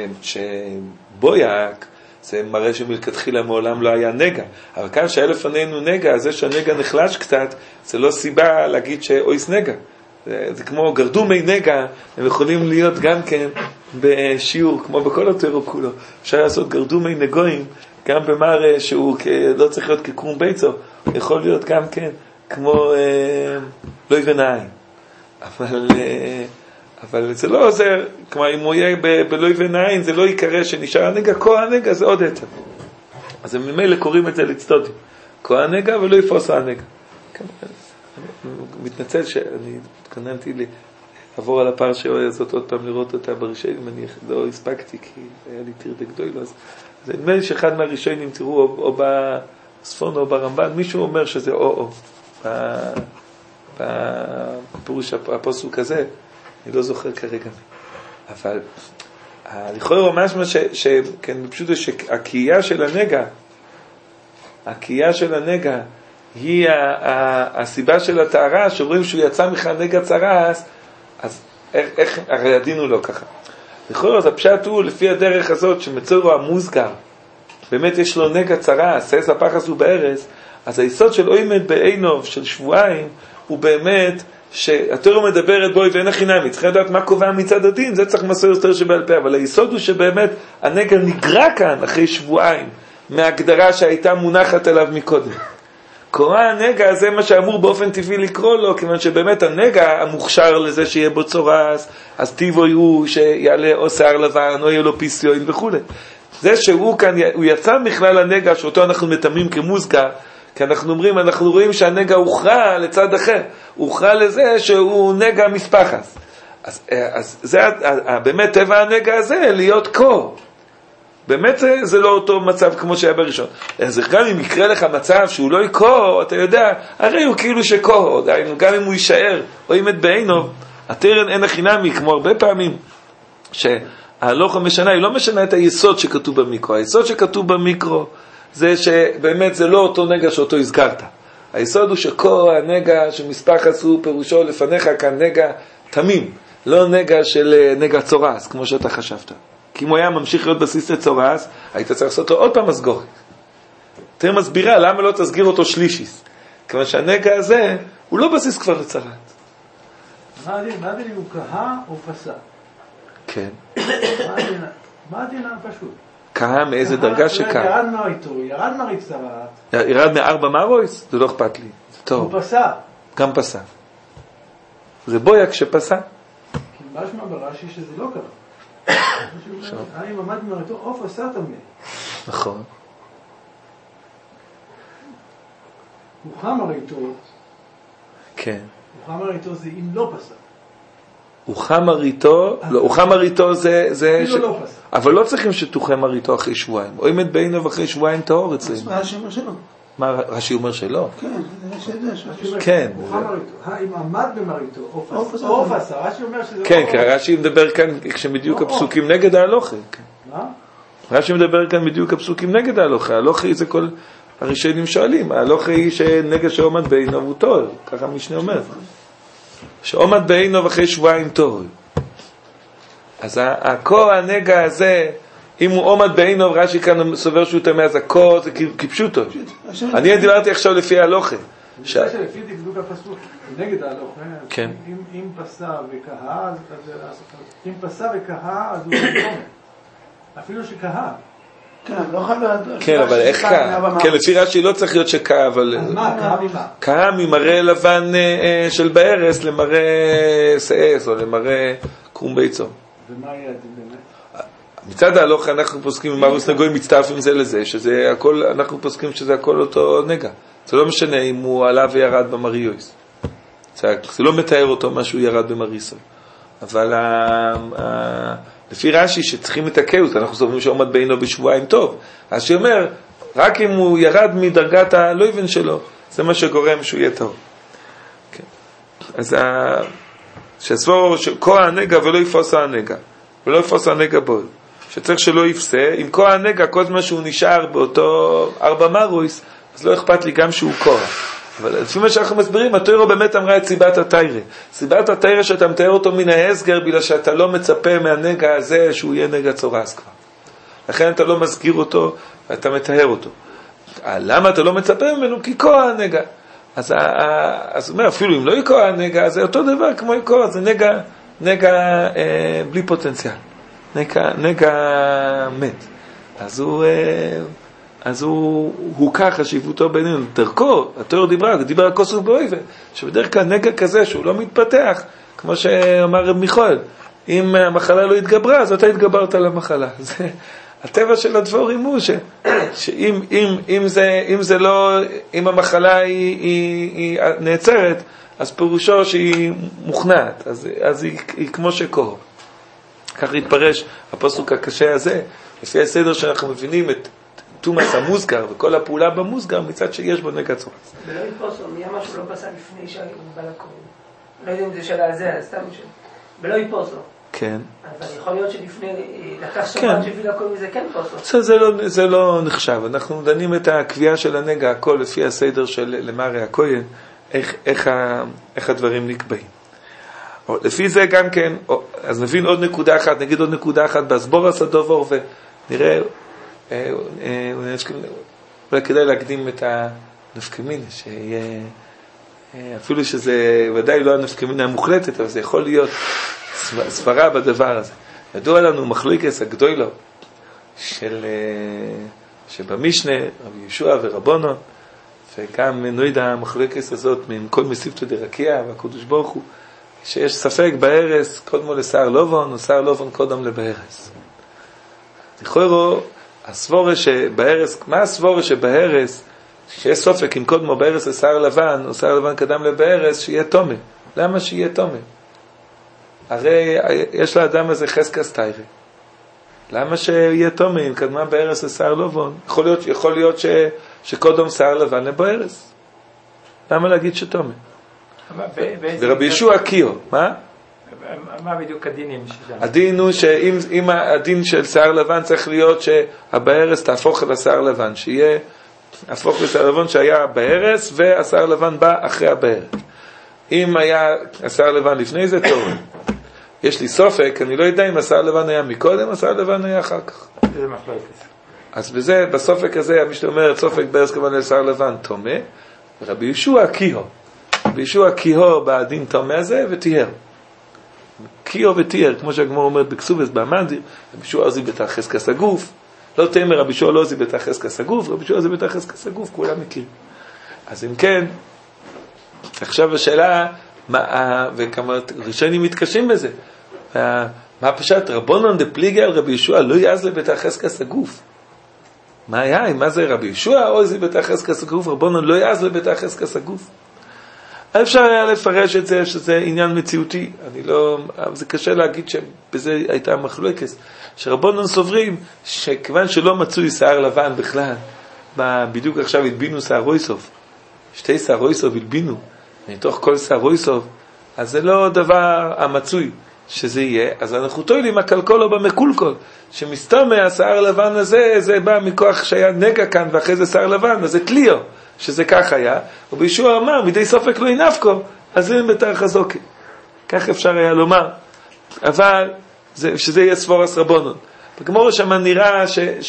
שבויק זה מראה שמלכתחילה מעולם לא היה נגע. אבל כאן שהיה לפנינו נגע, זה שהנגע נחלש קצת, זה לא סיבה להגיד שאויס נגע. זה כמו גרדומי נגע, הם יכולים להיות גם כן בשיעור, כמו בכל התורה כולו. אפשר לעשות גרדומי נגויים, גם במראה שהוא לא צריך להיות כקרום ביצו, יכול להיות גם כן כמו לא יבן העין. אבל זה לא עוזר, כלומר אם הוא יהיה בלא יבן העין, זה לא יקרא שנשאר הנגע, כה הנגע זה עוד יותר. אז הם ממילא קוראים את זה לצדודים. כה הנגע ולא יפוס הנגע. אני מתנצל שאני התכוננתי לעבור על הפרשה הזאת עוד פעם לראות אותה בראשונים, אני לא הספקתי כי היה לי תיר דגדוי, אז זה נדמה לי שאחד מהראשונים תראו או בספון או ברמב"ן, מישהו אומר שזה או בפירוש הפסוק הזה, אני לא זוכר כרגע, אבל לכאורה משמע שכן פשוט שהקהייה של הנגע היא הסיבה של הטהרה, שאומרים שהוא יצא מכאן נגע צרס, אז איך, הרי ידינו לא ככה. לכאורה הפשט הוא לפי הדרך הזאת שמצורו המוסגר, באמת יש לו נגע צרס, סייס הפחס הוא בארץ, אז היסוד של אוימד בעינוב של שבועיים הוא באמת שהתורה מדברת בוי ואין החינמי, צריך לדעת מה קובע מצד הדין, זה צריך מסור יותר שבעל פה, אבל היסוד הוא שבאמת הנגע נגרע כאן אחרי שבועיים מההגדרה שהייתה מונחת עליו מקודם. קורא הנגע זה מה שאמור באופן טבעי לקרוא לו, כיוון שבאמת הנגע המוכשר לזה שיהיה בו צורס, אז טיבו הוא שיעלה או שיער לבן או יהיה לו פיסיון וכו'. זה שהוא כאן, הוא יצא מכלל הנגע שאותו אנחנו מתאמים כמוסגר, כי אנחנו אומרים, אנחנו רואים שהנגע הוכרע לצד אחר, הוכרע לזה שהוא נגע מספחס. אז זה באמת טבע הנגע הזה, להיות קור. באמת זה לא אותו מצב כמו שהיה בראשון. אז גם אם יקרה לך מצב שהוא לא יקור, אתה יודע, הרי הוא כאילו שקור, גם אם הוא יישאר, או ימת בעינו, התרן אין החינמי, כמו הרבה פעמים, שההלוכה משנה, היא לא משנה את היסוד שכתוב במיקרו. היסוד שכתוב במיקרו, זה שבאמת זה לא אותו נגע שאותו הזכרת. היסוד הוא שקור הנגע שמספחס הוא פירושו לפניך כאן נגע תמים, לא נגע של נגע צורס, כמו שאתה חשבת. כי אם הוא היה ממשיך להיות בסיס לצורס, היית צריך לעשות לו עוד פעם מסגורת. יותר מסבירה, למה לא תסגיר אותו שלישיס? כיוון שהנגע הזה, הוא לא בסיס כבר לצרת. מה הדין אם הוא קהה או פסה? כן. מה הדין הפשוט? קהה מאיזה דרגה שקהה? ירד מריתו, ירד מריץ צרת. ירד מארבע מרויס? זה לא אכפת לי. טוב. הוא פסה. גם פסה. זה בויק שפסה. כי משמע ברש"י שזה לא קרה. האם עמד מריתו או פסה תמיד. נכון. הוכחה מריתו. כן. הוכחה מריתו זה אם לא פסה. הוכחה מריתו, לא, הוכחה מריתו זה לא פסה. אבל לא צריכים שתוכה מריתו אחרי שבועיים. או אם את בעיניו אחרי שבועיים טהור אצלנו. רש"י אומר שלא. מה רש"י אומר שלא? כן, זה רש"י יודע. כן. הוכחה מריתו. האם עמד במריתו או פסה. רש"י אומר שזה לא... כן, כי רש"י מדבר כאן כשבדיוק הפסוקים נגד ההלוכה. מה? רש"י מדבר כאן בדיוק הפסוקים נגד ההלוכה. ההלוכה זה כל הראשונים שואלים. ההלוכה היא שנגד שעומד בעיניו הוא טהור. ככה משנה אומר. שעומד בעיניו אחרי שבועיים טהור. אז הקור הנגע הזה, אם הוא עומד בעיניו, רש"י כאן סובר שהוא טמא, אז הקור זה כפשוטו. אני דיברתי עכשיו לפי ההלוכה. לפי דקדוק הפסוק, נגד ההלוכה, כן. אם פסה וקהה, אם פסה וקהה, אז הוא לא. אפילו שקהה. כן, אבל איך קהה? כן, לפי רש"י לא צריך להיות שקהה, אבל... אז מה, קהה ממה? קהה ממראה לבן של בארס למראה סאס, או למראה קרום ביצו. ומה יהיה באמת? מצד ההלוכה אנחנו פוסקים עם מרוס נגוי מצטרפים זה לזה, שזה הכל, אנחנו פוסקים שזה הכל אותו נגע. זה לא משנה אם הוא עלה וירד במריוס. זה לא מתאר אותו מה שהוא ירד במריסו. אבל לפי רש"י שצריכים את הכאות, אנחנו סוברים שעומד בעינו בשבועיים טוב. אז שאומר, רק אם הוא ירד מדרגת הלויבן שלו, זה מה שגורם שהוא יהיה טוב. כן. אז שהסבור שכה הנגע ולא יפוס הנגע. ולא יפוס הנגע בו. שצריך שלא יפסה, עם כל הנגע, כל זמן שהוא נשאר באותו 4 מרויס, אז לא אכפת לי גם שהוא קורא. אבל לפי מה שאנחנו מסבירים, התורה באמת אמרה את סיבת התיירה. סיבת התיירה שאתה מתאר אותו מן ההסגר, בגלל שאתה לא מצפה מהנגע הזה שהוא יהיה נגע צורס כבר. לכן אתה לא מזכיר אותו, ואתה מתאר אותו. למה אתה לא מצפה ממנו? כי קורא הנגע. אז הוא אומר, אפילו אם לא יקורא הנגע, זה אותו דבר כמו יקורא, זה נגע בלי פוטנציאל. נגע מת. אז הוא כך חשיבותו בינינו. דרכו, התורה דיבר על כוסוף באויבה, שבדרך כלל נגע כזה שהוא לא מתפתח, כמו שאמר רב מיכאל, אם המחלה לא התגברה, אז אתה התגברת על המחלה. זה הטבע של הדבורים הוא אם המחלה היא נעצרת, אז פירושו שהיא מוכנעת, אז היא כמו שקור. כך התפרש הפסוק הקשה הזה, לפי הסדר שאנחנו מבינים את תומאס המוסגר וכל הפעולה במוסגר, מצד שיש בו נגע צורס. ולא יפוסו, מי אמר שהוא לא פסק לפני שהיא בא לקוראים? לא יודעים אם זה שאלה הזה, סתם שאלה. ולא יפוסו. כן. אבל יכול להיות שלפני, לקח שבת שביא לקוראים זה כן פוסו. זה לא נחשב. אנחנו דנים את הקביעה של הנגע, הכל לפי הסדר של למרי הכהן, איך הדברים נקבעים. לפי זה גם כן, אז נבין עוד נקודה אחת, נגיד עוד נקודה אחת, בהסבור הסדובור, ונראה, אולי כדאי להקדים את הנפקמינה, שיהיה, אפילו שזה ודאי לא הנפקמינה המוחלטת, אבל זה יכול להיות סברה בדבר הזה. ידוע לנו מחלוקת הגדולה שבמשנה, רבי ישוע ורבונו, וגם נויד המחלוקת הזאת מכל מסיבתא דרקיע והקדוש ברוך הוא, שיש ספק בהרס קודמו לשר לובון, או שר לובון קודם לבהרס. לכאורה, הסבורה שבהרס, מה הסבורה שבהרס, שיש סופק אם קודמו בהרס לשר לבן, או שר לבן קדם לבהרס, שיהיה תומה. למה שיהיה תומה? הרי יש לאדם הזה חזקס תיירה. למה שיהיה תומה אם קדמה בהרס לשר לובון? יכול להיות שקודם שר לבן לבהרס. למה להגיד שתומה? ורבי ישוע קיו, מה? מה בדיוק הדינים? הדין הוא שאם הדין של שיער לבן צריך להיות שהבהרס תהפוך לשיער לבן, שיהיה הפוך לשיער לבן שהיה בהרס והשיער לבן בא אחרי הבהרס. אם היה השיער לבן לפני זה טוב, יש לי סופק, אני לא יודע אם השיער לבן היה מקודם, השיער לבן היה אחר כך. זה מחלוקת. אז בזה, בסופק הזה, מי שאומר סופק בהרס כמובן לשיער לבן תומה, ורבי ישוע קיו. רבי ישוע קיו בדין תומה הזה וטיהר. קיו וטיהר, כמו שהגמור אומרת בכסובס במנדיר, רבי ישוע עוזי בתחזקס הגוף, לא תאמר רבי ישוע לא עוזי בתחזקס הגוף, רבי ישוע עוזי בתחזקס הגוף, כולם מכירים. אז אם כן, עכשיו השאלה, וכמה ראשונים מתקשים בזה, מה פשט? רבונון דפליגי על רבי ישוע לא יעז לבתחזקס הגוף. מה היה? מה זה רבי ישוע עוזי בתחזקס הגוף? רבונון לא יעז לבתחזקס הגוף. אפשר היה לפרש את זה שזה עניין מציאותי, זה קשה להגיד שבזה הייתה מחלוקת, שרבונון סוברים שכיוון שלא מצוי שיער לבן בכלל, בדיוק עכשיו הלבינו שערויסוב, 2 שערויסוב הלבינו, מתוך כל שערויסוב, אז זה לא דבר המצוי שזה יהיה, אז אנחנו תוילים הקלקול או במקולקול, שמסתום מהשיער לבן הזה, זה בא מכוח שהיה נגע כאן ואחרי זה שיער לבן, אז זה תליו. שזה כך היה, ובישוע אמר, מדי סופק לא ינפקו, אז אין בתר חזוקי. כך אפשר היה לומר. אבל, שזה יהיה סבורס רבונון. בגמור שמה נראה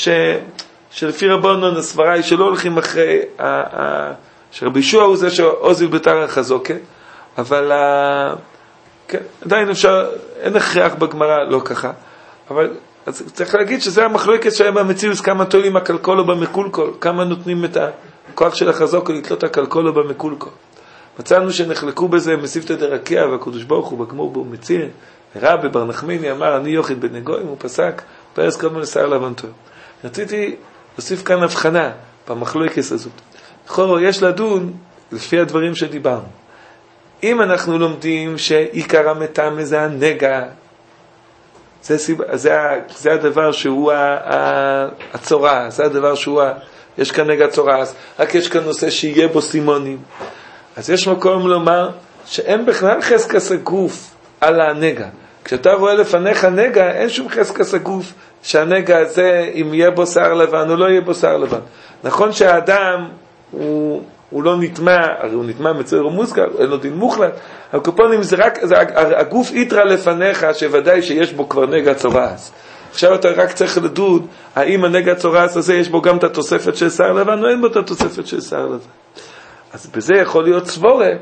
שלפי רבונון, הסברה היא שלא הולכים אחרי, שרבישוע הוא זה שעוזיל בתר חזוקי, אבל, כן, עדיין אפשר, אין הכרח בגמרא, לא ככה. אבל, אז צריך להגיד שזה המחלוקת שהיה במציאות, כמה תולים הקלקול או במקולקול, כמה נותנים את הכוח של החזוק לתלות הקלקול או במקולקול. מצאנו שנחלקו בזה מסיבתא דרקיע והקדוש ברוך הוא בגמור בו מציע, רבי בר נחמיני אמר אני יוחיד בן נגויים, הוא פסק פרס קודם לשיער לבן טוב. רציתי להוסיף כאן הבחנה במחלוקת הזאת. לכאורה יש לדון לפי הדברים שדיברנו. אם אנחנו לומדים שעיקר המטמא זה הנגע, זה הדבר שהוא הצורה, זה הדבר שהוא יש כאן נגע צורס, רק יש כאן נושא שיהיה בו סימונים. אז יש מקום לומר שאין בכלל חזקס הגוף על הנגע, כשאתה רואה לפניך נגע, אין שום חזקת הגוף שהנגע הזה, אם יהיה בו שיער לבן או לא יהיה בו שיער לבן. נכון שהאדם הוא לא נטמע, הרי הוא נטמע מצויר ומוזכר, אין לו דין מוחלט, אבל קופונים זה רק, הגוף יתרא לפניך שוודאי שיש בו כבר נגע צורס. עכשיו אתה רק צריך לדוד, האם הנגע צורס הזה יש בו גם את התוספת של שיער לבן או אין בו את התוספת של שיער לבן. אז בזה יכול להיות סבורה,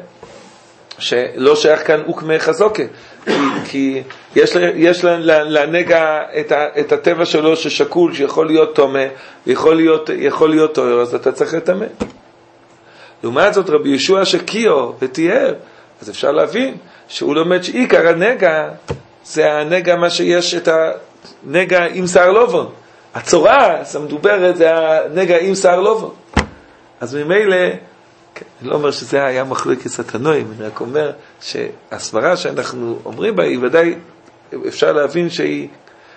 שלא שייך כאן אוקמה חזוקה, כי יש לנגע את הטבע שלו ששקול, שיכול להיות תומה, יכול להיות תואר, אז אתה צריך לתאמה. לעומת זאת רבי ישוע שקיו ותיאר, אז אפשר להבין שהוא לומד שעיקר הנגע זה הנגע מה שיש את הנגע עם שיער לובון. הצורס המדוברת זה הנגע עם שיער לובון. אז ממילא, אני לא אומר שזה היה מחלוקת התנועים, אני רק אומר שהסברה שאנחנו אומרים בה, היא ודאי אפשר להבין שהיא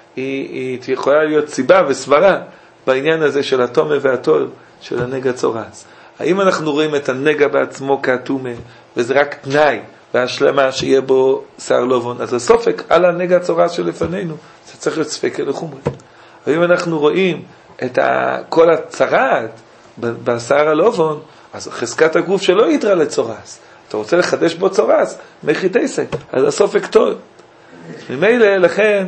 יכולה להיות סיבה וסברה בעניין הזה של התומה והתואר של הנגע צורס. האם אנחנו רואים את הנגע בעצמו כאטומה, וזה רק תנאי והשלמה שיהיה בו שיער לובון, אז הסופק על הנגע צורס שלפנינו, זה צריך להיות ספק לחומרה. האם אנחנו רואים את כל הצרת בשיער הלובון, אז חזקת הגוף שלא יתרא לצורס. אתה רוצה לחדש בו צורס, מחיתסק, אז הסופק טוב. ממילא, לכן...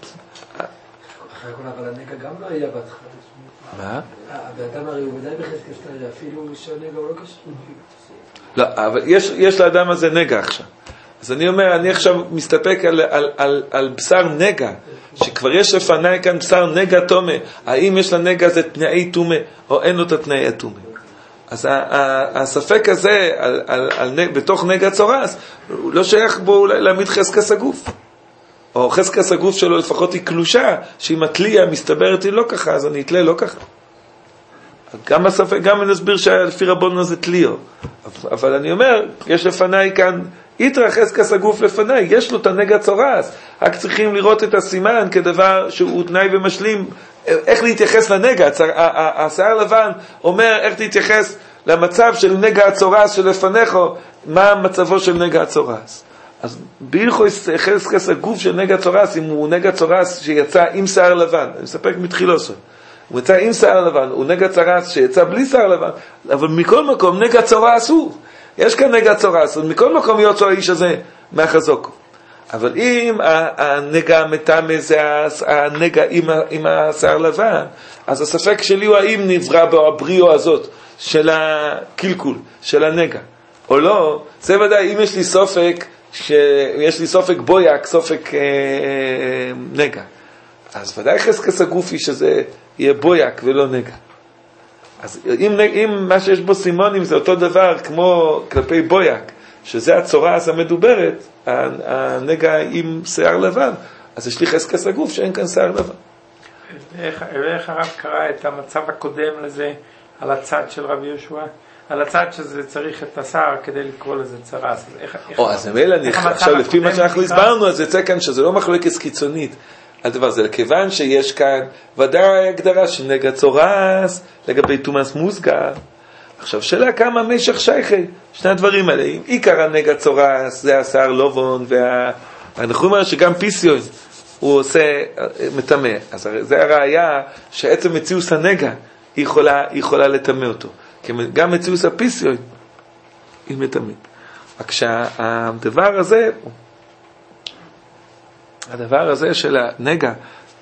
אחרי כל אבל הנגע גם לא היה בהתחלה. מה? והאדם הרי הוא ודאי בחזקת שתיים, אפילו שהנגע הוא לא קשור. לא, אבל יש לאדם הזה נגע עכשיו. אז אני אומר, אני עכשיו מסתפק על בשר נגע, שכבר יש לפניי כאן בשר נגע תומה. האם יש לנגע הזה תנאי תומה, או אין לו את התנאי התומה? אז הספק הזה בתוך נגע צורס, הוא לא שייך בו להעמיד חזקת הגוף. או חזקת הגוף שלו לפחות היא קלושה, שאם התליה מסתברת היא לא ככה, אז אני אתלה לא ככה. גם הספק, גם אני אסביר שלפי רבנו זה תליו. אבל אני אומר, יש לפניי כאן, יתרא חזקת הגוף לפניי, יש לו את הנגע צורס, רק צריכים לראות את הסימן כדבר שהוא תנאי ומשלים, איך להתייחס לנגע. השיער לבן אומר איך להתייחס למצב של נגע הצורס שלפניך, מה מצבו של נגע הצורס. אז בהלכות חזקת הגוף של נגע צורס, אם הוא נגע צורס שיצא עם שיער לבן, אני מספק מתחילו שלו, הוא יצא עם שיער לבן, הוא נגע צורס שיצא בלי שיער לבן, אבל מכל מקום נגע צורס הוא, יש כאן נגע צורס, ומכל מקום יוצא האיש הזה מהחזוק. אבל אם הנגע המתאמה זה הנגע עם השיער לבן, אז הספק שלי הוא האם נברא בו הבריאו הזאת של הקלקול, של הנגע, או לא. זה ודאי, אם יש לי סופק, שיש לי סופק בויק, סופק נגע, אז ודאי חזקת הגופי שזה יהיה בויק ולא נגע. אז אם מה שיש בו סימונים זה אותו דבר כמו כלפי בויק, שזה הצורס המדוברת, הנגע עם שיער לבן, אז יש לי חזקת הגוף שאין כאן שיער לבן. ואיך הרב קרא את המצב הקודם לזה על הצד של רבי יהושע? על הצד שזה צריך את השיער כדי לקרוא לזה צרס. אז עכשיו לפי מה שאנחנו הסברנו, אז יצא כאן שזה לא מחלוקת קיצונית. הדבר זה לכיוון שיש כאן ודאי הגדרה של נגע צורס לגבי תומאס מוסגר. עכשיו שאלה כמה משך שייכי שני הדברים האלה. אם עיקר הנגע צורס זה השיער לובון, אנחנו אומרים שגם פיסיון הוא עושה מטמא. אז זה הראיה שעצם מציאוס הנגע יכולה לטמא אותו. כי גם מציאוס הפיסיון היא מטמא. רק שהדבר הזה של הנגע,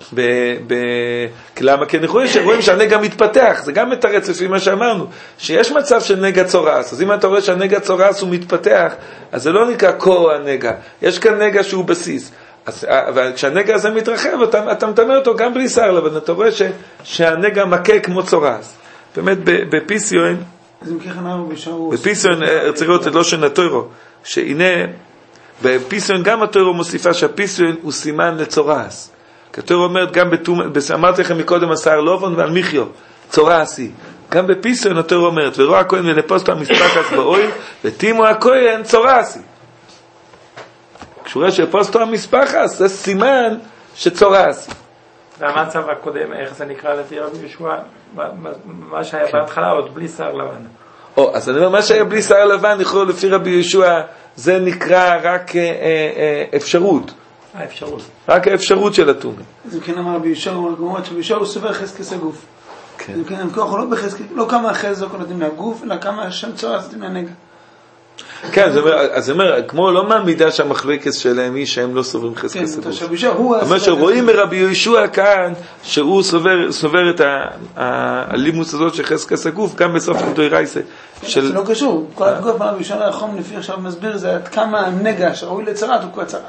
למה? כי אנחנו רואים שהנגע מתפתח, זה גם מתרץ לפי מה שאמרנו, שיש מצב של נגע צורס, אז אם אתה רואה שהנגע צורס הוא מתפתח, אז זה לא נקרא קור הנגע, יש כאן נגע שהוא בסיס, וכשהנגע הזה מתרחב, אתה מטמא אותו גם בלי שיער לבן, אתה רואה שהנגע מכה כמו צורס. באמת בפיסיון, בפיסיון צריך לראות את לא של התוירו, שהנה בפיסיון גם התוירו מוסיפה שהפיסיון הוא סימן לצורס. כי התוירו אומרת גם אמרתי לכם מקודם השיער לובון ועל מיחיו, צורס היא. גם בפיסיון התוירו אומרת, ורוא הכהן ונפוסטו המשפחס באויל, ותימו הכהן צורס היא. כשורה שפוסטו המשפחס, זה סימן שצורס היא. והמצב הקודם, איך זה נקרא לפי רבי יהושע? מה שהיה בהתחלה עוד בלי שיער לבן. אז אני אומר, מה שהיה בלי שיער לבן, לפי רבי יהושע, זה נקרא רק אפשרות. האפשרות. רק האפשרות של הטומאה. זה כן אמר בישוע, כלומר שבישוע הוא סובר חזקס הגוף. כן. זה כן, הכוח הוא לא בחזקס, לא כמה החזק נותנים מהגוף, אלא כמה השם צורה נותנים מהנגע. כן, אז זה אומר, כמו לא מהמידה שהמחלוקת שלהם היא שהם לא סוברים חזקס הגוף. כן, בישוע הוא... זאת אומרת שרואים מרבי יהושע כאן, שהוא סובר את הלימוס הזאת של חזקס הגוף, גם בסוף הדוירייסה. זה לא קשור, כל הגוף מה בישוע החום לפי עכשיו מסביר זה עד כמה הנגע שראוי לצרת הוא כבר צרת.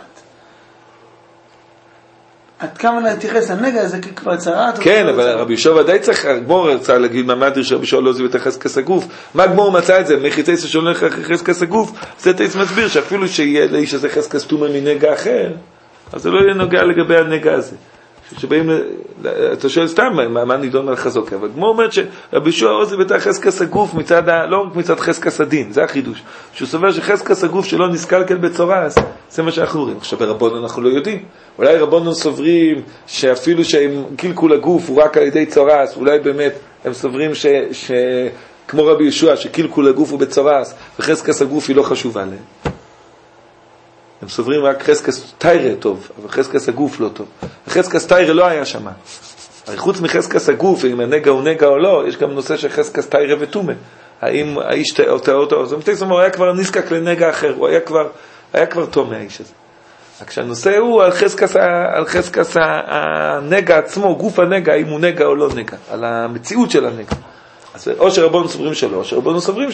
עד כמה להתייחס לנגע הזה כבר צרת. כן, אבל רבי יהושע ודאי צריך, הגמור רצה להגיד מהמדרש שרבי יהושע לא עוזב את החזקס הגוף. מה הגמור מצא את זה? מחיצי שהולך אחרי חזקס הגוף, זה תייס מסביר שאפילו שיהיה לאיש הזה חזקס טומאה מנגע אחר, אז זה לא יהיה נוגע לגבי הנגע הזה. שבאים, אתה שואל סתם מה נידון על חזוקה, אבל הגמור אומרת שרבי יהושע עוזב את החזקס הגוף מצד, לא רק מצד חזקס הדין, זה החידוש. שהוא סובר שחזקס הגוף שלא נסקלקל בצורס, זה מה שאנחנו רואים. עכשיו ברבונן אנחנו לא יודעים. אולי רבונן סוברים שאפילו שהם קלקול הגוף הוא רק על ידי צורס, אולי באמת הם סוברים כמו רבי יהושע שקלקול הגוף הוא בצורס וחזקס הגוף היא לא חשובה להם. הם סוברים רק חזקס תיירה טוב, אבל חזקס הגוף לא טוב. חזקס תיירה לא היה שם. הרי חוץ מחזקס הגוף, אם הנגע הוא נגע או לא, יש גם נושא של חזקס תיירה וטומאה. האם האיש אותו, זאת אומרת, הוא היה כבר נזקק לנגע אחר, הוא היה כבר טוב מהאיש הזה. רק שהנושא הוא על חזקס הנגע עצמו, גוף הנגע, אם הוא נגע או לא נגע, על המציאות של הנגע. אז או שרבנו סוברים שלא, או שרבנו סוברים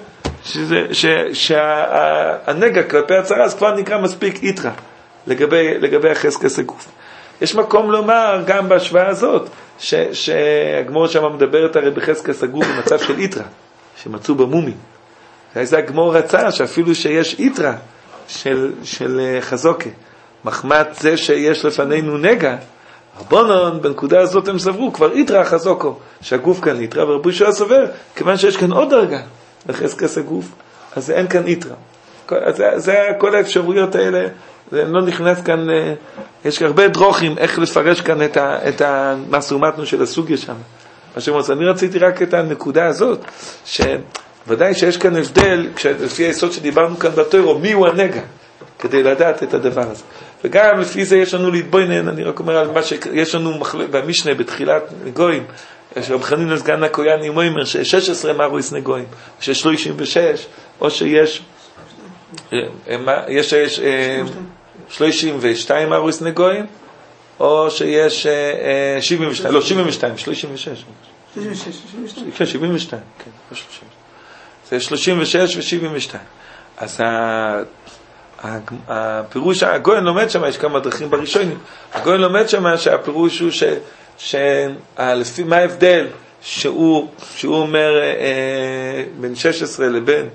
שהנגע כלפי הצרה, אז כבר נקרא מספיק יתרה לגבי החזקס הגוף. יש מקום לומר גם בהשוואה הזאת, שהגמור שם מדברת הרי בחזקס הגוף במצב של יתרה, שמצאו במומי. זה הגמור רצה שאפילו שיש יתרה של חזוקה, מחמת זה שיש לפנינו נגע, רבונן בנקודה הזאת הם סברו, כבר יתרה חזוקו, שהגוף כאן יתרה, ורבי יהושע סובר, כיוון שיש כאן עוד דרגה לחזקס הגוף, אז אין כאן יתרה. זה כל האפשרויות האלה, זה לא נכנס כאן, יש הרבה דרוכים איך לפרש כאן את המסומתנו של הסוגיה שם. אני רציתי רק את הנקודה הזאת, שוודאי שיש כאן הבדל, לפי היסוד שדיברנו כאן בתורה, מי הוא הנגע, כדי לדעת את הדבר הזה. וגם לפי זה יש לנו להתבונן, אני רק אומר על מה שיש לנו במשנה בתחילת נגויים, רב חנינא סגן הכהן אומר ש16 מרויס נגויים, ש36, או שיש 32 מרויס נגויים, או שיש 72, לא 72, 36. 72, כן, זה 36 ו72. אז הפירוש, הגויין לומד שם, יש כמה דרכים בראשונים, הגויין לומד שם שהפירוש הוא לפי מה ההבדל שהוא אומר בין 16 לבין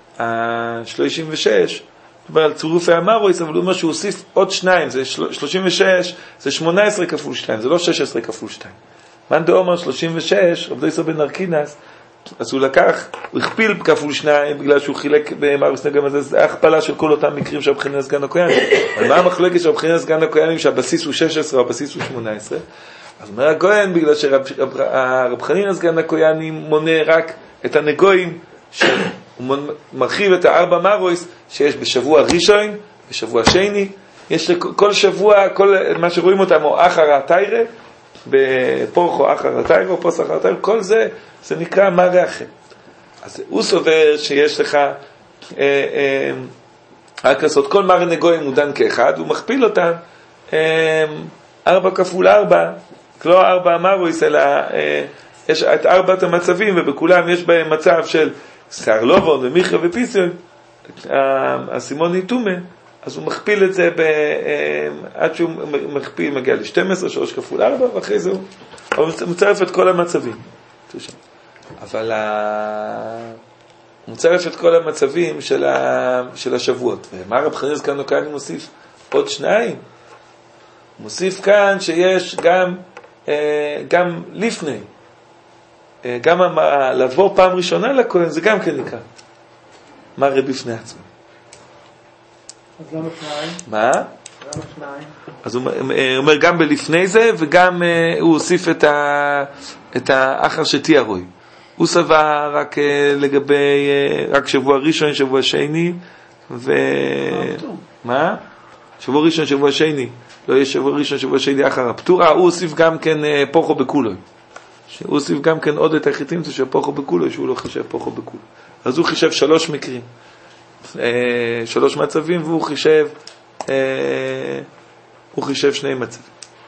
36, מדבר על צירופי המרויס, אבל הוא אומר שהוא הוסיף עוד 2, זה 36, זה 18 כפול 2, זה לא 16 כפול 2. מאן דאמר 36, רב דויסר בן ארקינס, אז הוא הכפיל כפול 2 בגלל שהוא חילק במרויס נגע, זה הכפלה של כל אותם מקרים של רב חנינא סגן הכהן. אבל מה המחלוקת של רב חנינא סגן הכהן שהבסיס הוא 16 או הבסיס הוא 18? אז אומר הכהן בגלל שרב חנינא סגן הכהן מונה רק את הנגויים, שהוא מרחיב את 4 מרויס שיש בשבוע ראשון, בשבוע שני, יש כל שבוע, כל מה שרואים אותם או אחר התיירה, בפורח או אחר התיירה או פוסח אחר התיירה, כל זה נקרא מראה אחר. אז הוא סובר שיש לך רק לעשות כל מראה נגויים הוא דן כאחד, הוא מכפיל אותם 4 כפול 4, לא 4 מרויס, אלא יש את 4 המצבים, ובכולם יש בהם מצב של שיער לובון ומיכה ופיסיון, הסימון טומאה, אז הוא מכפיל את זה עד שהוא מכפיל, מגיע ל-12, 3 כפול 4, ואחרי זה הוא מצרף את כל המצבים. אבל הוא מצרף את כל המצבים של השבועות. ומה רב חנינא סגן הכהן מוסיף? עוד 2. מוסיף כאן שיש גם לפני, גם לבוא פעם ראשונה לכהן, זה גם כן נקרא מראה בפני עצמו. אז למה 2? מה? למה 2? אז הוא אומר גם בלפני זה, וגם הוא הוסיף את האחר שתהיה רוי. הוא סבר רק לגבי, רק שבוע ראשון, שבוע שני, מה? שבוע ראשון, שבוע שני, לא יהיה שבוע ראשון, שבוע שני אחר הפטורה, הוא הוסיף גם כן פוחו בכולוי. הוא הוסיף גם כן עוד את החיטים של פוחו בכולוי, שהוא לא חישב פוחו בכולוי. אז הוא חישב 3 מקרים, 3 מצבים, והוא חישב 2 מצבים.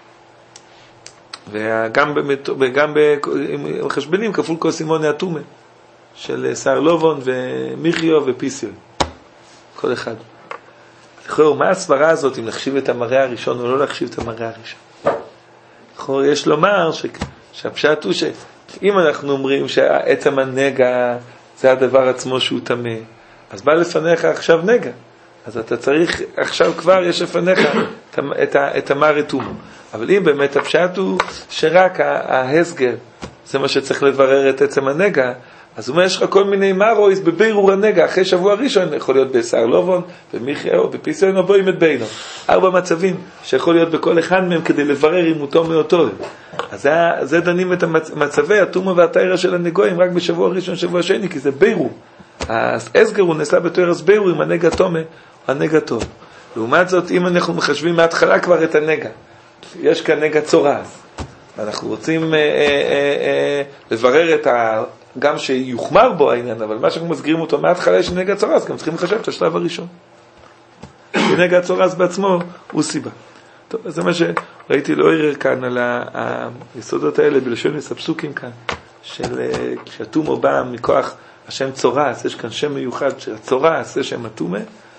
וגם בחשבנים כפול כל סימוני התומה של שר לובון ומיכיו ופיסיו, כל אחד. לכאורה, מה הסברה הזאת אם להחשיב את המראה הראשון או לא להחשיב את המראה הראשון? לכאורה, יש לומר שהפשט הוא שאם אנחנו אומרים שעצם הנגע זה הדבר עצמו שהוא טמא, אז בא לפניך עכשיו נגע, אז אתה צריך, עכשיו כבר יש לפניך את המראה תומו. אבל אם באמת הפשט הוא שרק ההסגר זה מה שצריך לברר את עצם הנגע, אז הוא אומר, יש לך כל מיני מרויס בבירור הנגע, אחרי שבוע ראשון יכול להיות בשר לובון, במיכיהו, בפיסיון, או בוים את בינו. 4 מצבים שיכול להיות בכל אחד מהם כדי לברר אם הוא תומא או טוהר. אז זה דנים את המצבי, התומה והתאירה של הנגויים, רק בשבוע ראשון, שבוע שני, כי זה בירור. ההסגר הוא נעשה בתואר בירור עם הנגע תומא או הנגע טוב. לעומת זאת, אם אנחנו מחשבים מההתחלה כבר את הנגע, יש כאן נגע צורס, אנחנו רוצים לברר את גם שיוחמר בו העניין, אבל מה שאנחנו מסגרים אותו מההתחלה יש נגע צורס, גם צריכים לחשב את השלב הראשון. נגע צורס בעצמו הוא סיבה. טוב, אז זה מה שראיתי לאוירר כאן על היסודות האלה בלשון הפסוקים כאן, שהתומו בא מכוח השם צורס, יש כאן שם מיוחד שהצורס זה שם התומה,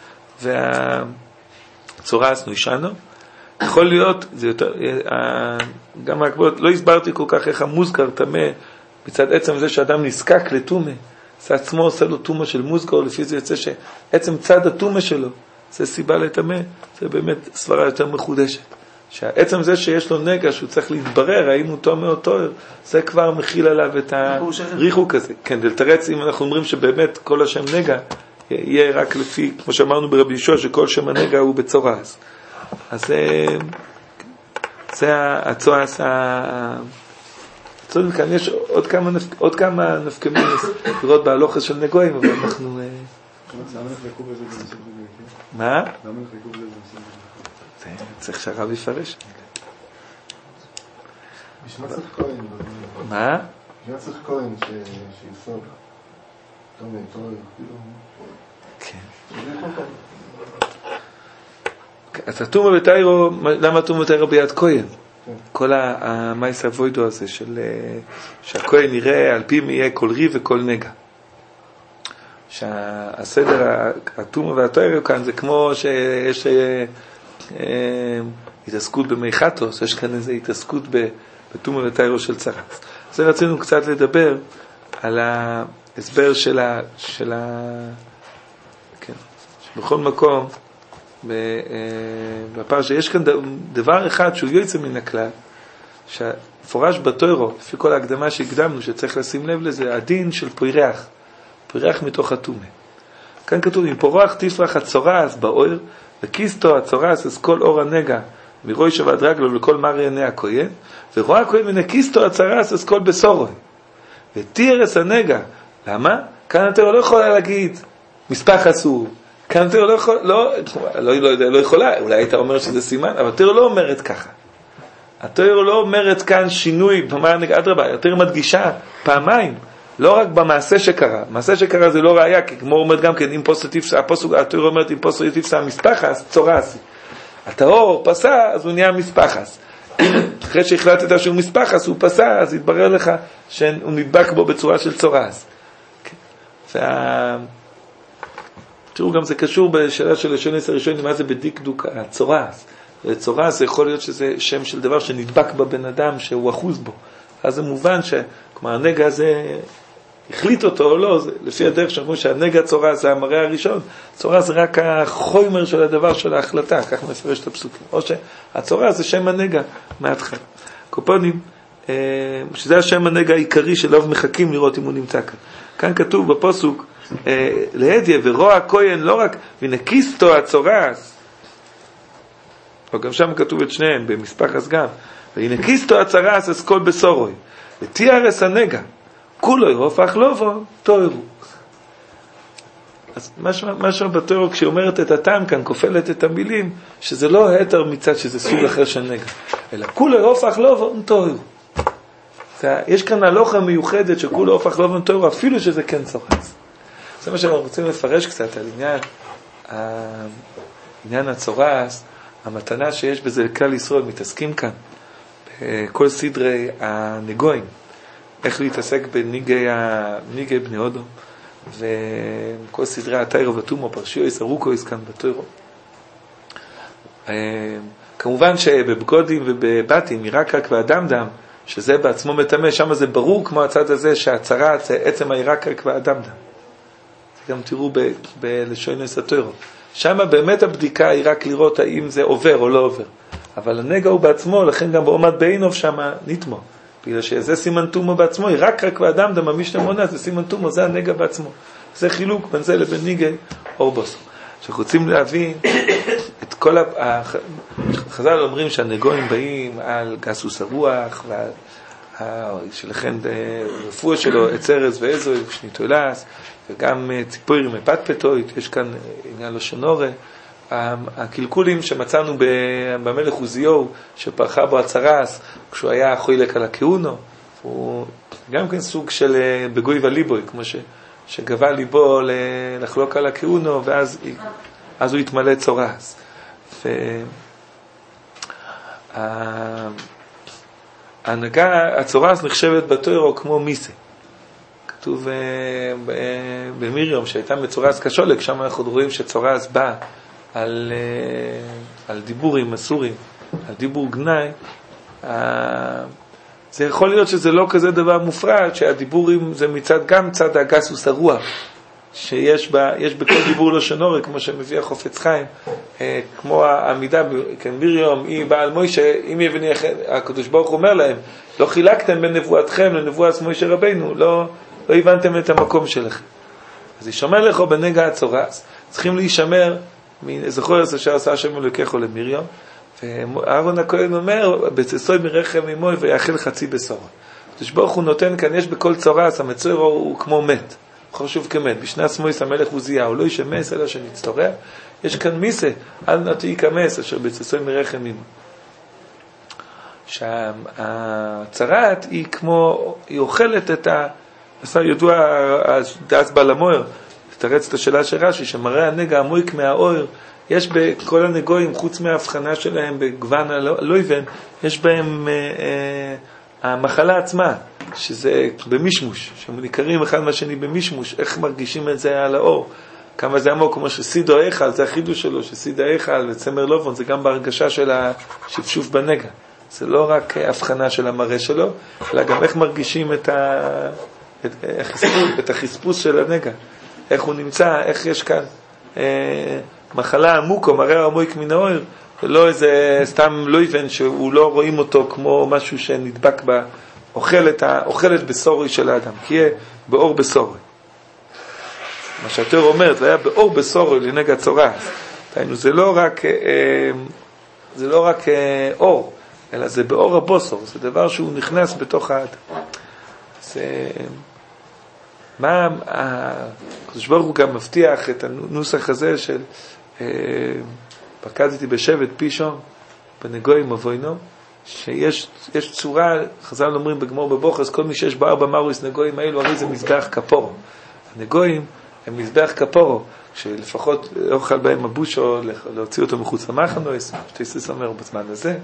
והצורס נוישנו. יכול להיות, זה יותר, גם ההקבלות, לא הסברתי כל כך איך המוזכר תמה, מצד עצם זה שאדם נזקק לתומה, זה עצמו עושה לו תומה של מוזכר, לפי זה יצא שעצם צד התומה שלו, זה סיבה לתמה, זה באמת סברה יותר מחודשת. שעצם זה שיש לו נגע, שהוא צריך להתברר, האם הוא תומה או טוהר, זה כבר מכיל עליו את הריחוק הזה. כן, דלתרץ, אם אנחנו אומרים שבאמת כל השם נגע, יהיה רק לפי, כמו שאמרנו ברבי ישוע, שכל שם הנגע הוא בצורס. אז זה הצועס כאן יש עוד כמה נפקמים לראות בהלוכס של נגויים, אבל אנחנו למה נחלקו בזה בנושא בגלל? מה? למה נחלקו בזה בנושא? צריך שהרב יפרש. בשביל צריך כהן. מה? בשביל צריך כהן שיפסוק. תומי, כן. אז התומה בתיירו, למה התומה בתיירו ביד כהן? כל המייס אבוידו הזה שהכהן יראה על פי מי יהיה כל ריב וכל נגע. שהסדר התומה והתיירו כאן זה כמו שיש התעסקות במי חטוס, יש כאן איזו התעסקות בתומה ותיירו של צרס. אז רצינו קצת לדבר על ההסבר של כן, שבכל מקום בפרשה יש כאן דבר אחד שהוא יוצא מן הכלל, שהפורש בתוירו, לפי כל ההקדמה שהקדמנו, שצריך לשים לב לזה, הדין של פוירח מתוך התומה. כאן כתוב, אם פורח תפרח הצורס באויר, וקיסטו הצורס אז כל אור הנגע, מרוי שבד רגלו לכל מרי עיני הכהן, ורואה הכהן מנקיסטו הצורס אז כל בסורוי. ותירס הנגע, למה? כאן התורה לא יכולה להגיד, מספח אסור, כאן התורה לא יכולה, אולי היית אומר שזה סימן, אבל התורה לא אומרת ככה. התורה לא אומרת כאן שינוי, אדרבה, התורה מדגישה פעמיים, לא רק במעשה שקרה. מעשה שקרה זה לא ראיה, כי כמו אומרת גם כן, אם פוסטיפסה, התורה אומרת אם פוסטיפסה מספחס, צורסי. הטהור פסה, אז הוא נהיה מספחס. אחרי שהחלטת שהוא מספחס, הוא פסה, אז יתברר לך שהוא נדבק בו בצורה של צורס. תראו, גם זה קשור בשאלה של השונס הראשון, מה זה בדקדוק הצורס. צורס זה יכול להיות שזה שם של דבר שנדבק בבן אדם, שהוא אחוז בו. אז זה מובן כלומר, הנגע הזה החליט אותו או לא, לפי הדרך שאומרים שהנגע צורס זה המראה הראשון, צורס זה רק החומר של הדבר של ההחלטה, כך מפרש את הפסוקים. או שהצורס זה שם הנגע מההתחלה. קופונים, שזה השם הנגע העיקרי שלו מחכים לראות אם הוא נמצא כאן. כאן כתוב בפסוק, להדיה ורוע כהן לא רק ונקיסטו הצורס, או גם שם כתוב את שניהם, במספחס גם, ונקיסטו הצורס אז כל בסורוי. ותיארס הנגע, כולו ירופח לובו, תוירו. אז משהו בתורה, כשהיא אומרת את הטעם כאן, כופלת את המילים, שזה לא היתר מצד שזה סוג אחר של נגע, אלא כולה הופך לא ונטור. יש כאן הלוכה מיוחדת שכולה הופך לא ונטור, אפילו שזה כן צורס. זה מה שאנחנו רוצים לפרש קצת על עניין הצורס, המתנה שיש בזה לכלל ישראל, מתעסקים כאן, בכל סדרי הנגויים, איך להתעסק בניגי בני הודו, וכל סדרי התיירו ותומו, פרשיו ארוכויס כאן בתוירו. כמובן שבבגודים ובבתים, ירקרק ואדם דם, שזה בעצמו מטמא, שם זה ברור כמו הצד הזה שהצרה זה עצם הירקרק ואדם דם. גם תראו בלשונס התוירו. שם באמת הבדיקה היא רק לראות האם זה עובר או לא עובר. אבל הנגע הוא בעצמו, לכן גם בעומד בעינוב שם נתמו. בגלל שזה סימן תומו בעצמו, היא רק ואדם דם, המשנה מונה, זה סימן תומו, זה הנגע בעצמו. זה חילוק בין זה לבין ניגי אורבוס. שרוצים להבין את כל חז"ל אומרים שהנגויים באים על גסוס הרוח, שלכן רפואה שלו, עצרס ואיזו, שניטולס, וגם ציפורים מפטפטוית, יש כאן עניין לשונורה. הקלקולים שמצאנו במלך עוזיהו, שפרחה בו הצרס, כשהוא היה חוילק על הכהונו, הוא גם כן סוג של בגוי וליבוי, כמו שגבה ליבו לחלוק על הכהונו, ואז הוא התמלא צורס. ההנהגה, הצורס נחשבת בתוירו כמו מיסה. כתוב במיריום שהייתה מצורס כשולק, שם אנחנו רואים שצורס בא על דיבורים אסורים, על דיבור גנאי. זה יכול להיות שזה לא כזה דבר מופרד, שהדיבורים זה גם צד הגסוס הרוח, שיש בכל דיבור לשונורי, כמו שמביא החופץ חיים, כמו העמידה, מיריום, היא באה על מוישה, אם יבני הקדוש ברוך הוא אומר להם, לא חילקתם בין נבואתכם לנבואת מוישה רבינו, לא הבנתם את המקום שלכם. אז ישמר לך בנגע הצורס, צריכים להישמר, זכור אשר עשה השם אלוקיך למיריום, ואהרון הכהן אומר, בצסוי מרחם ממוי ויאכל חצי בשורה. הקדוש ברוך הוא נותן כאן, יש בכל צורס, המצור הוא כמו מת, חשוב כמת. בשנת שמואל המלך עוזיהו, לא ישמס אלא שנצטורע. יש כאן מיסה, אל נטעי כמס, אשר בצסוי מרחם ממוי. שהצרת היא כמו, היא אוכלת את עשה ידוע, דאז בעל המויר, תרץ את השאלה של רש"י, שמראה הנגע המויק מהאויר, יש בכל הנגויים, חוץ מההבחנה שלהם בגוון הלויבן, יש בהם המחלה עצמה, שזה במשמוש, שהם ניכרים אחד מהשני במשמוש, איך מרגישים את זה על האור, כמה זה עמוק, כמו שסידו היכל, זה החידוש שלו, שסידו היכל וצמר לובון, זה גם בהרגשה של השפשוף בנגע. זה לא רק הבחנה של המראה שלו, אלא גם איך מרגישים את החספוס של הנגע, איך הוא נמצא, איך יש כאן מחלה עמוקו, מראה עמוק מן האויר, ולא איזה סתם לויבן שהוא לא רואים אותו כמו משהו שנדבק בה, אוכלת בסורי של האדם, כי יהיה באור בסורי. מה שהתורה אומרת, היה באור בסורי לנגע צורס. זה לא רק אור, אלא זה באור הבוסור, זה דבר שהוא נכנס בתוך האדם. מה הקדוש ברוך הוא גם מבטיח את הנוסח הזה של פקדתי בשבט פישום בנגויים מבוינו, שיש צורה, חז"ל אומרים בגמור בבוכס, כל מי שיש בארבע מרויס נגויים האלו, הרי זה מזבח כפורו. הנגויים הם מזבח כפורו, שלפחות לא אוכל בהם מבושו, להוציא אותו מחוץ למחנויס, שתיסס אומר בזמן הזה.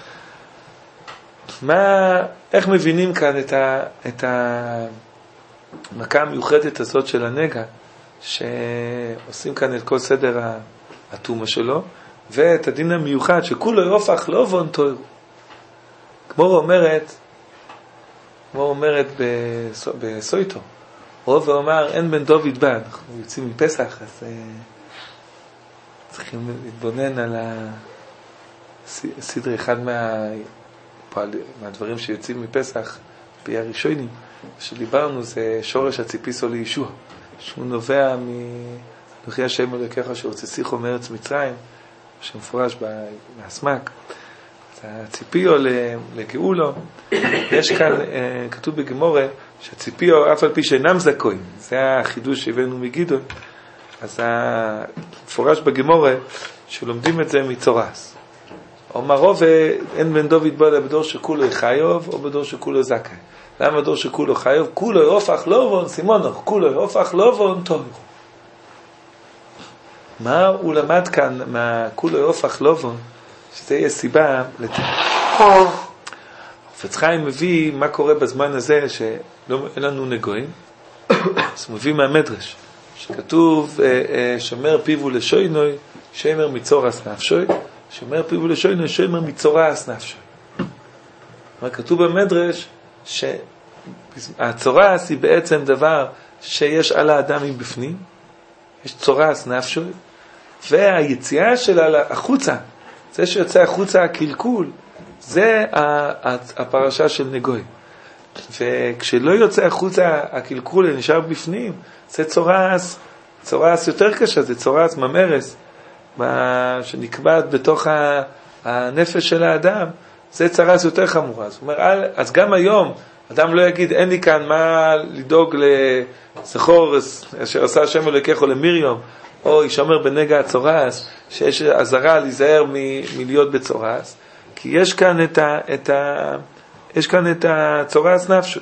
איך מבינים כאן את המכה המיוחדת הזאת של הנגע, שעושים כאן את כל סדר התומה שלו, ואת הדין המיוחד שכולו יופך לא וון תויר. כמו אומרת בסויטו, רוב ואומר אין בן דוד בא, אנחנו יוצאים מפסח, אז צריכים להתבונן על הסדרי, אחד מהדברים שיוצאים מפסח ביאה ראשונים שדיברנו, זה שורש הציפיסו לישוע, שהוא נובע מנוחי השם אלוקיך שהוצאתיך מארץ מצרים, שמפורש מהסמק. הציפיו לגאולו, יש כאן, כתוב בגמורה, שהציפיו אף על פי שאינם זכויים, זה החידוש שהבאנו מגידון, אז המפורש בגמורה שלומדים את זה מצורס. אומר רוב אין בן דוד בא בדור שכולו חיוב או בדור שכולו זכאי. למה בדור שכולו חיוב? כולו הופך לובון סימונוך, כולו הופך לובון טוב. מה הוא למד כאן מהכולו הופך לובון? שזה יהיה סיבה חפץ חיים מביא מה קורה בזמן הזה שאין לנו נגועים. אז הוא מביא מהמדרש שכתוב שמר פיו לשוינוי שמר מצורס נפשוי, שמר פיו לשוינוי שמר מצורס נפשוי. כתוב במדרש שהצורס היא בעצם דבר שיש על האדם מבפנים, יש צורס נפשוי, והיציאה שלה החוצה, זה שיוצא החוצה הקלקול, זה הפרשה של נגוי. וכשלא יוצא החוצה הקלקול נשאר בפנים, זה צורס יותר קשה, זה צורס ממרס שנקבעת בתוך הנפש של האדם, זה צורס יותר חמורה. זאת אומרת, אז גם היום אדם לא יגיד אין לי כאן מה לדאוג לזכור אשר עשה השם אלוקיך או למיריום או ישמר בנגע הצורס, שיש עזרה להיזהר מלהיות בצורס, כי יש כאן את הצורס נפשו.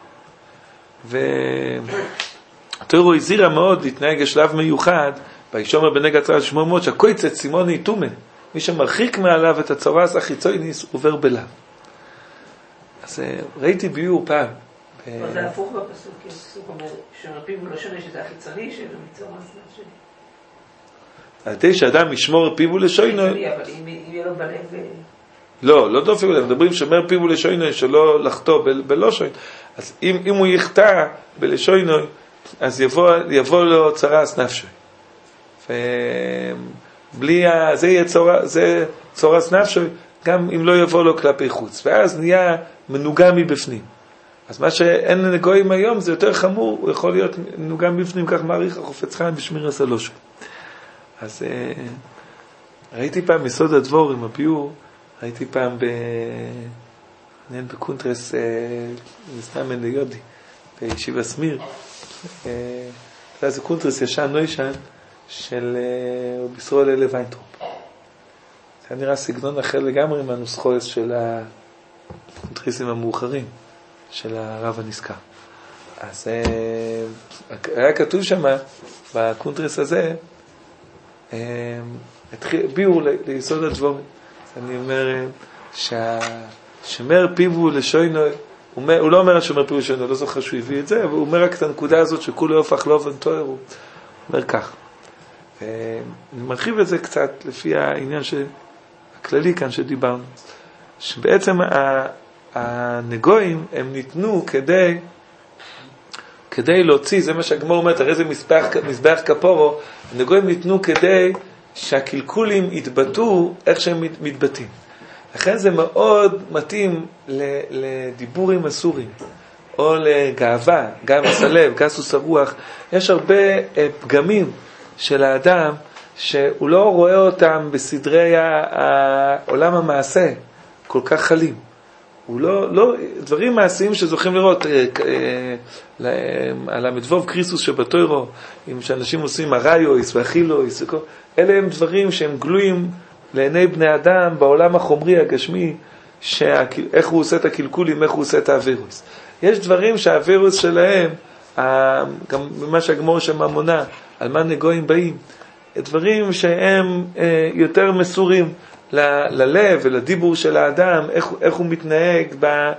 והתורה הזהירה מאוד להתנהג בשלב מיוחד, וישמר בנגע הצורס שמו מאוד, שהקויצת סימוני תומן, מי שמרחיק מעליו את הצורס החיצוניס עובר בלב. אז ראיתי ביור פעם. זה הפוך בפסוק, כי הפסוק אומר, שמרפיו לא שונה שזה החיצוני, שזה מצורס נפשי. על ידי שאדם ישמור פיו לשוינו. אבל אם יהיה לו בלב... לא דופק, מדברים שמר פיו לשוינו, שלא לחטוא בלא שוינו. אז אם הוא יחטא בלשוינו, אז יבוא לו צרס נפשי. זה צורס נפשי, גם אם לא יבוא לו כלפי חוץ. ואז נהיה מנוגע מבפנים. אז מה שאין לנגועים היום זה יותר חמור, הוא יכול להיות מנוגע מבפנים, כך מעריך החופץ חיים בשמיר הסלושו. אז ראיתי פעם מסוד הדבור עם הביור, ראיתי פעם בקונטרס מסתמן ליודי בישיבה סמיר, זה קונטרס ישן נוישן של בישרול אלה ויינטרופ. זה נראה סגנון אחר לגמרי מהנוסחו של הקונטרסים המאוחרים של הרב הנזכר. אז היה כתוב שם בקונטרס הזה ביור ליסוד הדבורים. אני אומר שמר פיו לשוינוי, הוא לא אומר שמר פיו לשוינוי, לא זוכר שהוא הביא את זה, אבל הוא אומר רק את הנקודה הזאת שכולו הופך לאופן תואר, הוא אומר כך. אני מרחיב את זה קצת לפי העניין הכללי כאן שדיברנו, שבעצם הנגויים הם ניתנו כדי להוציא, זה מה שהגמור אומרת, הרי זה מזבח כפורו, הנגויים ניתנו כדי שהקלקולים יתבטאו איך שהם מתבטאים. לכן זה מאוד מתאים לדיבורים אסורים, או לגאווה, גאווה הלב, גסוס הרוח. יש הרבה פגמים של האדם שהוא לא רואה אותם בסדרי העולם המעשה כל כך חלים. הוא לא דברים מעשיים שזוכים לראות על המדבוב קריסוס שבתוירו, אם שאנשים עושים הראיוס והחילויס, אלה הם דברים שהם גלויים לעיני בני אדם בעולם החומרי הגשמי, איך הוא עושה את הקלקולים, איך הוא עושה את האווירוס. יש דברים שהאווירוס שלהם, גם במה שהגמור שממונה, על מה נגויים באים, דברים שהם יותר מסורים ללב ולדיבור של האדם, איך הוא מתנהג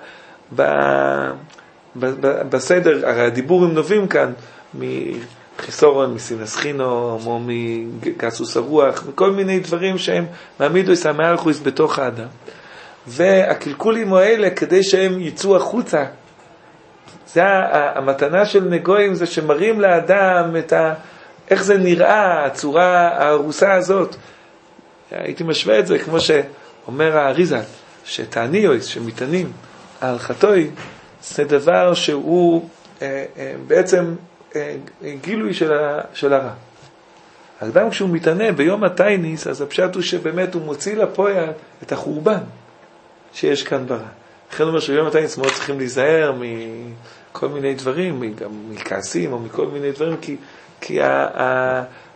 בסדר. הרי הדיבורים נובעים כאן מחיסורון, מסינס-חינו, או מגסוס הרוח, מכל מיני דברים שהם מעמידוס המהלכוס בתוך האדם. והקלקולים האלה, כדי שהם יצאו החוצה, זה המתנה של נגויים, זה שמראים לאדם איך זה נראה, הצורה הרוסה הזאת. הייתי משווה את זה כמו שאומר האריזה, שתעניוס, שמתענים על חטוי, זה דבר שהוא בעצם גילוי של הרע. האדם כשהוא מתענה ביום התייניס, אז הפשט הוא שבאמת הוא מוציא לפועל את החורבן שיש כאן ברע. לכן אומר שביום התייניס מאוד צריכים להיזהר מכל מיני דברים, גם מכעסים או מכל מיני דברים, כי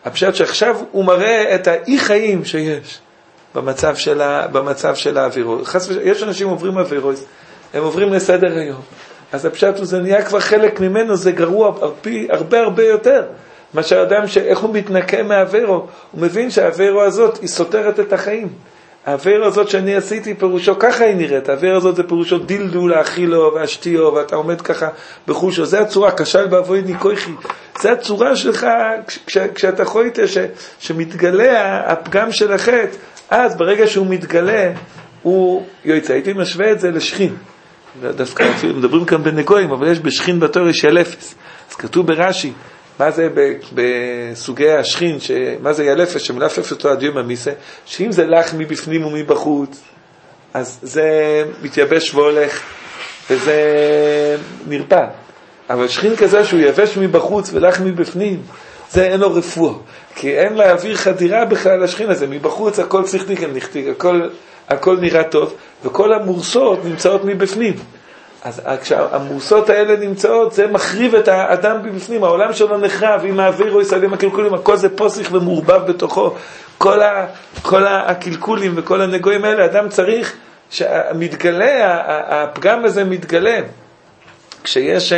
הפשט שעכשיו הוא מראה את האי חיים שיש במצב של האווירו. יש אנשים עוברים אווירו, הם עוברים לסדר היום. אז הפשט הוא, זה נהיה כבר חלק ממנו, זה גרוע הרבה יותר. מה שהאדם, איך הוא מתנקה מהאווירו, הוא מבין שהאווירו הזאת היא סותרת את החיים. האווירו הזאת שאני עשיתי פירושו, ככה היא נראית. האווירו הזאת זה פירושו דילדו להאכילו והשתיו, ואתה עומד ככה בחושו. זה הצורה, כשל באבוי ניקויכי. זה הצורה שלך, כשאתה חויתה, שמתגלה הפגם של החטא, אז ברגע שהוא מתגלה, הוא יוצא. הייתי משווה את זה לשכין. דווקא מדברים כאן בנגויים, אבל יש בשכין בתורה של אפס. אז כתוב ברש"י, מה זה בסוגי השכין, מה זה ילפס, שמלפף אותו עד יום המיסה, שאם זה לך מבפנים ומבחוץ, אז זה מתייבש והולך, וזה נרפא. אבל שכין כזה שהוא יבש מבחוץ ולך מבפנים, זה אין לו רפואה, כי אין להעביר חדירה בכלל לשכין הזה. מבחוץ הכל צחתיק נחתיק, הכל נראה טוב, וכל המורסות נמצאות מבפנים. אז כשהמורסות האלה נמצאות, זה מחריב את האדם מבפנים, העולם שלו נחרב, עם האוויר או יסעדים הקלקולים, הכל זה פוסק ומעורבב בתוכו, כל הקלקולים וכל הנגועים האלה, אדם צריך שמתגלה, הפגם הזה מתגלה, כשיש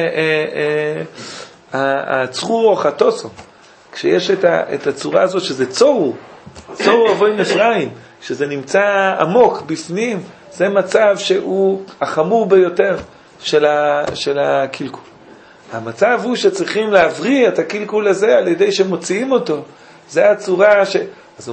הצרור או חטוסו, כשיש את הצורה הזאת שזה צורו אבוי נפריים, שזה נמצא עמוק בפנים, זה מצב שהוא החמור ביותר של הקלקול. המצב הוא שצריכים להבריא את הקלקול הזה על ידי שמוציאים אותו. זה הצורה אז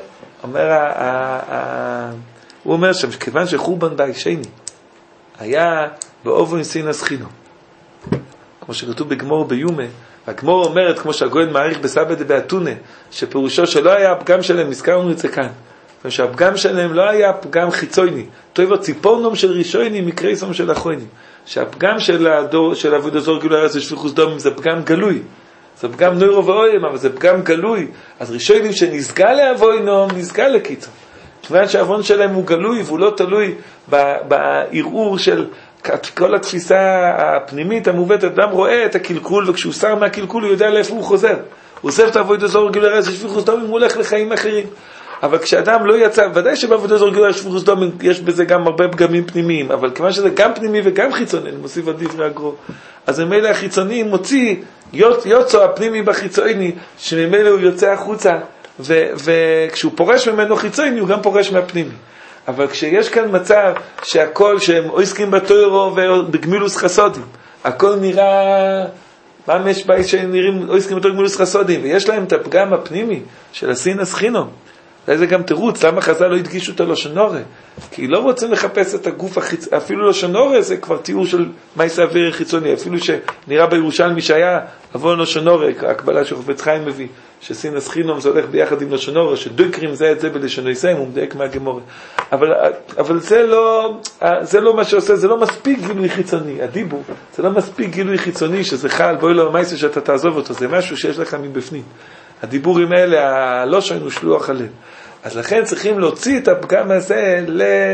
הוא אומר שכיוון שחורבן בית שני היה באובן סינס חינום, כמו שכתוב בגמור ביומה, הגמור אומרת, כמו שהגויין מעריך בסבא דבאתונה, שפירושו שלא היה הפגם שלהם, נזכרנו את זה כאן, שהפגם שלהם לא היה פגם חיצוני, טוב ציפורנום של ראשוני מקרייסום של אחרונים, שהפגם של עבוד הזור גילוי זה שפיכוס דומים, זה פגם גלוי, זה פגם נוירו ואוים, אבל זה פגם גלוי. אז ראשונים שנסגל לאבוינום, נסגל לקיצור, כיוון שהאבון שלהם הוא גלוי והוא לא תלוי בערעור של כל התפיסה הפנימית המובאת. אדם רואה את הקלקול, וכשהוא שר מהקלקול הוא יודע לאיפה הוא חוזר, הוא עוזב את עבוד הזור גילוי זה שפיכוס דומים, הוא הולך לחיים אחרים. אבל כשאדם לא יצא, ודאי שבעבודה זו רגילה שפיכוס דומים, יש בזה גם הרבה פגמים פנימיים, אבל כיוון שזה גם פנימי וגם חיצוני, אני מוסיף על דברי הגרו, אז ממילא החיצוני מוציא, יוצא הפנימי בחיצוני, שממילא הוא יוצא החוצה, וכשהוא פורש ממנו חיצוני, הוא גם פורש מהפנימי. אבל כשיש כאן מצב שהכל, שהם עוסקים בתוירו ובגמילוס חסודים, הכל נראה, מה יש בית שנראים עוסקים בתוירו גמילוס חסודים, ויש להם את הפגם הפנימי של הסינס חינום, זה גם תירוץ, למה חז"ל לא הדגישו את הלושן הורה? כי לא רוצים לחפש את הגוף החיצוני, אפילו לושן הורה זה כבר תיאור של מעשה אוויר חיצוני, אפילו שנראה בירושלמי שהיה עבור לושן הורה, הקבלה שחפץ חיים מביא, שסינס חינום זה הולך ביחד עם לושן הורה, שדוקרים זה את זה בלשונו יסיים, הוא מדייק מהגמורה. אבל זה לא מה שעושה, זה לא מספיק גילוי חיצוני, הדיבור, זה לא מספיק גילוי חיצוני שזה חל, בואי לו המעשה שאתה תעזוב אותו, זה משהו שיש לך מבפנים. הדיבורים האלה, הלושן הוא שלוח הלב. אז לכן צריכים להוציא את הפגם הזה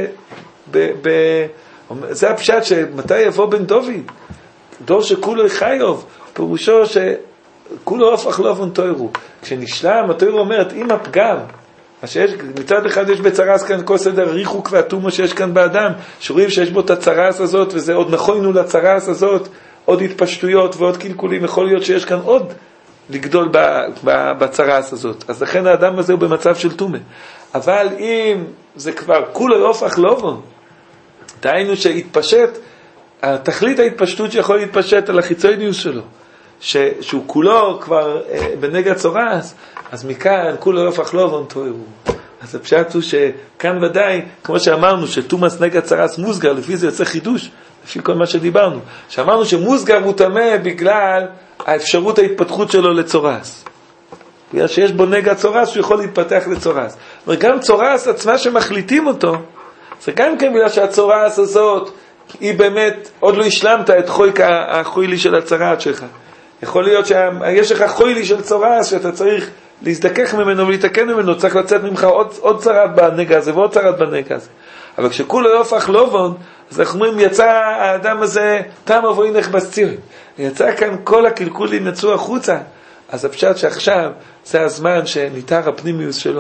זה הפשט שמתי יבוא בן דוד, דור שכולו חיוב, פירושו שכולו הפך לאופן תוירו. כשנשלם, התוירו אומרת, אם הפגם, מה שיש, מצד אחד יש בצרס כאן כל סדר ריחוק והתומו שיש כאן באדם, שרואים שיש בו את הצרס הזאת, וזה עוד נכוינו לצרס הזאת, עוד התפשטויות ועוד קלקולים, יכול להיות שיש כאן עוד לגדול בצרס הזאת. אז לכן האדם הזה הוא במצב של תומה. אבל אם זה כבר כולו הופך לאופן, דהיינו שהתפשט, תכלית ההתפשטות שיכול להתפשט על החיצוניוס שלו, שהוא כולו כבר בנגע צורס, אז מכאן כולו הופך לאופן תוירו. אז הפשט הוא שכאן ודאי, כמו שאמרנו, שתומאס נגע צרס מוסגר, לפי זה יוצא חידוש, לפי כל מה שדיברנו, שאמרנו שמוסגר הוא תמה בגלל האפשרות ההתפתחות שלו לצורס. בגלל שיש בו נגע צורס, הוא יכול להתפתח לצורס. וגם צורס עצמה שמחליטים אותו, זה גם כן בגלל שהצורס הזאת, היא באמת, עוד לא השלמת את החוילי של הצרעת שלך. יכול להיות שיש לך חוילי של צורס, שאתה צריך להזדכך ממנו ולהתקן ממנו, צריך לצאת ממך עוד צרעת בנגע הזה, ועוד צרעת בנגע הזה. אבל כשכולו יופך לובון, אז אנחנו אומרים, יצא האדם הזה, תם אבוי נכבס ציון. יצא כאן כל הקלקולים יצאו החוצה, אז הפשט שעכשיו זה הזמן שניתר הפנימיוס שלו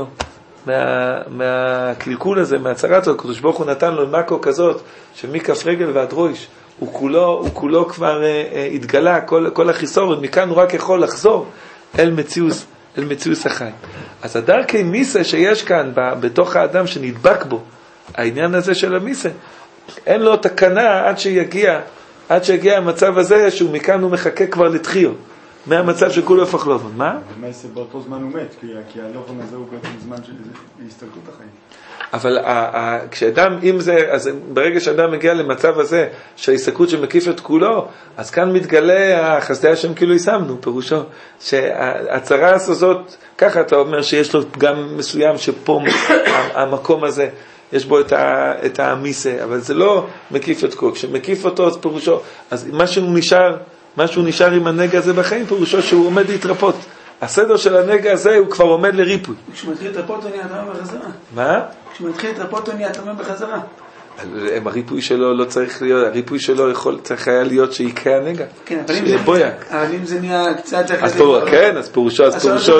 מהקלקול הזה, מהצרת הזאת. הקדוש ברוך הוא נתן לו מקו כזאת שמכף רגל ועד ראש הוא כולו כבר התגלה, כל החיסורת, מכאן הוא רק יכול לחזור אל מציאוס החיים. אז הדרכי מיסה שיש כאן בתוך האדם שנדבק בו, העניין הזה של המיסה, אין לו תקנה עד שיגיע המצב הזה שהוא מכאן הוא מחכה כבר לתחיו, מהמצב שכולו הפך לובן. מה? במעשה באותו זמן הוא מת, כי הלובן הזה הוא בעצם זמן של הסתלקות החיים. אבל כשאדם, אם זה, אז ברגע שאדם מגיע למצב הזה של ההסתכלות שמקיף את כולו, אז כאן מתגלה החסדי השם כאילו ישמנו, פירושו שהצרה הזאת, ככה אתה אומר שיש לו פגם מסוים שפה המקום הזה יש בו את המיסה, אבל זה לא מקיף את כל. כשמקיף אותו, אז פירושו, אז משהו נשאר עם הנגע הזה בחיים, פירושו שהוא עומד להתרפות. הסדר של הנגע הזה הוא כבר עומד לריפוי. כשהוא מתחיל להתרפות הוא נהיה תומם בחזרה. מה? כשהוא מתחיל להתרפות הוא נהיה תומם בחזרה. הריפוי שלו לא צריך להיות, הריפוי שלו צריך היה להיות שיקרה הנגע. כן, אבל אם זה נהיה קצת... אז פירושו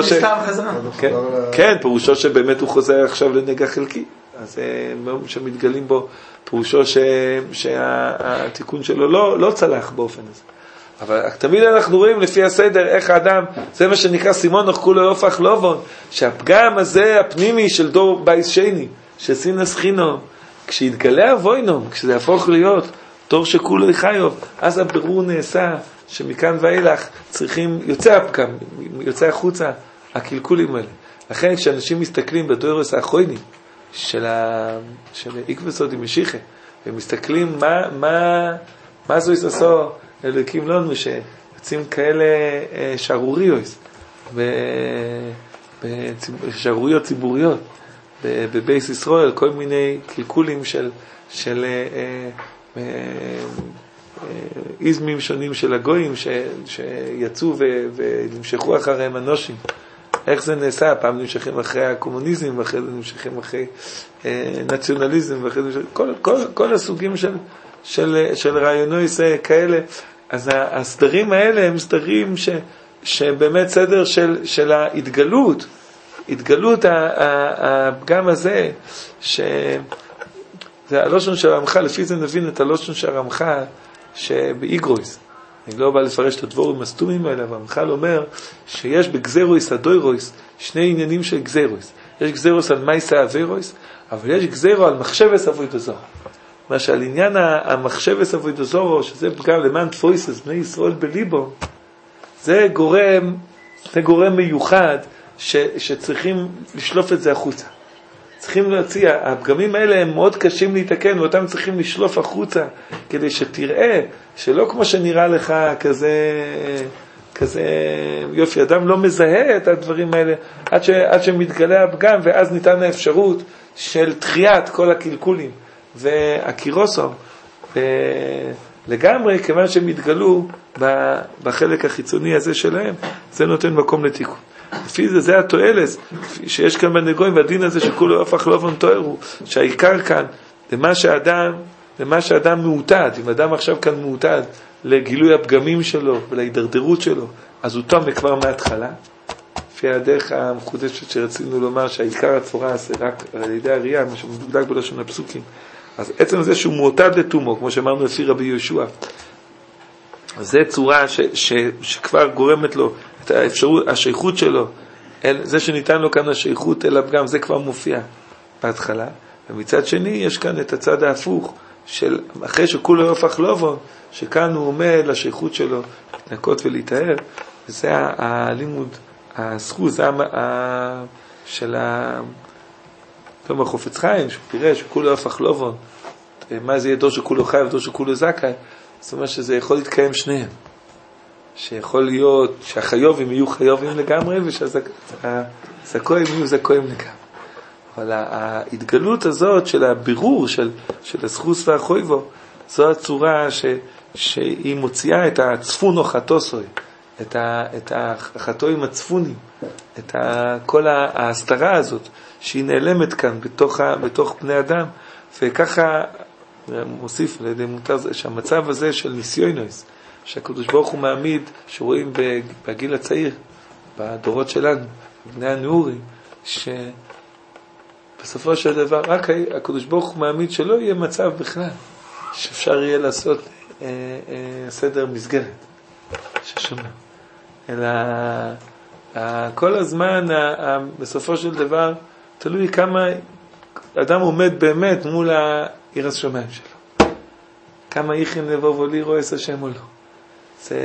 כן, פירושו שבאמת הוא חוזר עכשיו לנגע חלקי. אז שמתגלים בו, פירושו שהתיקון שלו לא צלח באופן הזה. אבל תמיד אנחנו רואים לפי הסדר איך האדם, זה מה שנקרא סימון כולו יופך לובון, שהפגם הזה הפנימי של דור בייס שני, של סינס חינום, כשיתגלה אבוינום, כשזה יהפוך להיות דור שכולו יחיוב, אז הבירור נעשה שמכאן ואילך צריכים, יוצא הפגם, יוצא החוצה הקלקולים האלה. לכן כשאנשים מסתכלים בדורס האחרונים של איקווסודי משיחה, והם מסתכלים מה זו יססו אלוקים לנו שיוצאים כאלה שערוריות, שערוריות ציבוריות בבייס ישראל, כל מיני קלקולים של איזמים שונים של הגויים שיצאו ונמשכו אחריהם אנושים. איך זה נעשה? פעם נמשכים אחרי הקומוניזם, ואחרי זה נמשכים אחרי נציונליזם, ואחרי זה כל הסוגים של רעיונות כאלה. אז הסדרים האלה הם סדרים שבאמת סדר של ההתגלות, הפגם הזה, זה הלושן של הרמח"ל, לפי זה נבין את הלושן של הרמח"ל שבאיגרויס. אני לא בא לפרש את הדבורים הסתומים האלה, אבל הרמח"ל אומר שיש בגזרויס הדוירויס שני עניינים של גזרויס. יש גזרויס על מייסה אבירויס, אבל יש גזרו על מחשבס אבוידו זוהר. מה שעל עניין המחשבס אבוידו זוהר, שזה פגם למען תפויסס בני ישראל בליבו, זה גורם מיוחד שצריכים לשלוף את זה החוצה. צריכים להציע, הפגמים האלה הם מאוד קשים להתקן, ואותם צריכים לשלוף החוצה, כדי שתראה שלא כמו שנראה לך כזה יופי, אדם לא מזהה את הדברים האלה, עד שמתגלה הפגם, ואז ניתן האפשרות של תחיית כל הקלקולים, והקירוסו, לגמרי, כיוון שהם התגלו בחלק החיצוני הזה שלהם, זה נותן מקום לתיקון. לפי זה, זה התועלת שיש כאן בנגויים, והדין הזה שכולו הפך לובן תואר הוא, שהעיקר כאן, למה שאדם מעוטד, אם אדם עכשיו כאן מעוטד לגילוי הפגמים שלו ולהידרדרות שלו, אז הוא תומק כבר מההתחלה. לפי הדרך המחודשת שרצינו לומר שהעיקר התפורה זה רק על ידי הראייה, מה שמדוקדק בלשון הפסוקים. אז עצם זה שהוא מעוטד לתומו, כמו שאמרנו לפי רבי יהושע, זה צורה שכבר גורמת לו את האפשרות, השייכות שלו, זה שניתן לו כאן השייכות אל הפגם, זה כבר מופיע בהתחלה. ומצד שני יש כאן את הצד ההפוך, של אחרי שכולו הפך לובון, שכאן הוא עומד לשייכות שלו, להתנקות ולהתאהב, וזה הלימוד, הזכות, זה של תומר חופץ חיים, שהוא פירש שכולו הפך לובון, מה זה יהיה דור שכולו חי ודור שכולו זכאי, זאת אומרת שזה יכול להתקיים שניהם. שיכול להיות שהחיובים יהיו חיובים לגמרי, ושהזכויים יהיו זכויים לגמרי. אבל ההתגלות הזאת של הבירור של הזכוס והחויבו, זו הצורה שהיא מוציאה את הצפון או חטוסוי, את החטויים הצפונים, את כל ההסתרה הזאת, שהיא נעלמת כאן בתוך בני אדם, וככה מוסיף לידי מותר שהמצב הזה של ניסיונוס, שהקדוש ברוך הוא מעמיד, שרואים בגיל הצעיר, בדורות שלנו, בני הנעורים, שבסופו של דבר רק הקדוש ברוך הוא מעמיד שלא יהיה מצב בכלל, שאפשר יהיה לעשות סדר מסגרת, ששומע. אלא כל הזמן, בסופו של דבר, תלוי כמה אדם עומד באמת מול יראת שמיים שלו. כמה יכין לבוא ולי רואה את השם או לא. זה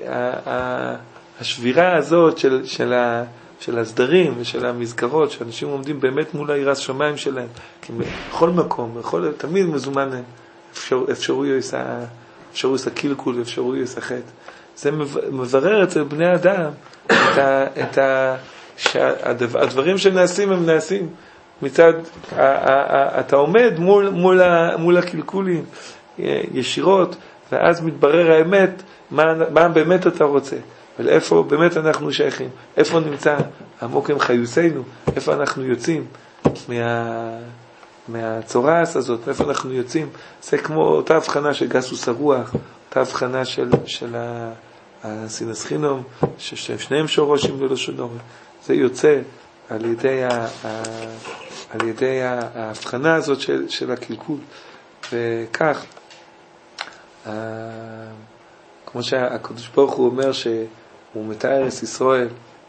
השבירה הזאת של הסדרים ושל המסגרות, שאנשים עומדים באמת מול יראת שמיים שלהם, כי בכל מקום, תמיד מזומן אפשרויות הקלקול, אפשרויות החטא. זה מברר אצל בני אדם הדברים שנעשים הם נעשים מצד, אתה עומד מול הקלקולים ישירות, ואז מתברר האמת, מה באמת אתה רוצה, ולאיפה באמת אנחנו שייכים, איפה נמצא עמוק עם חיוסנו, איפה אנחנו יוצאים מהצורס הזאת, איפה אנחנו יוצאים. זה כמו אותה הבחנה של גסוס הרוח, אותה הבחנה של הסינס חינום, ששניהם שורשים ללשון הרע. זה יוצא על ידי ההבחנה הזאת של הקלקול. וכך, כמו שהקדוש ברוך הוא אומר שהוא מתאר את ישראל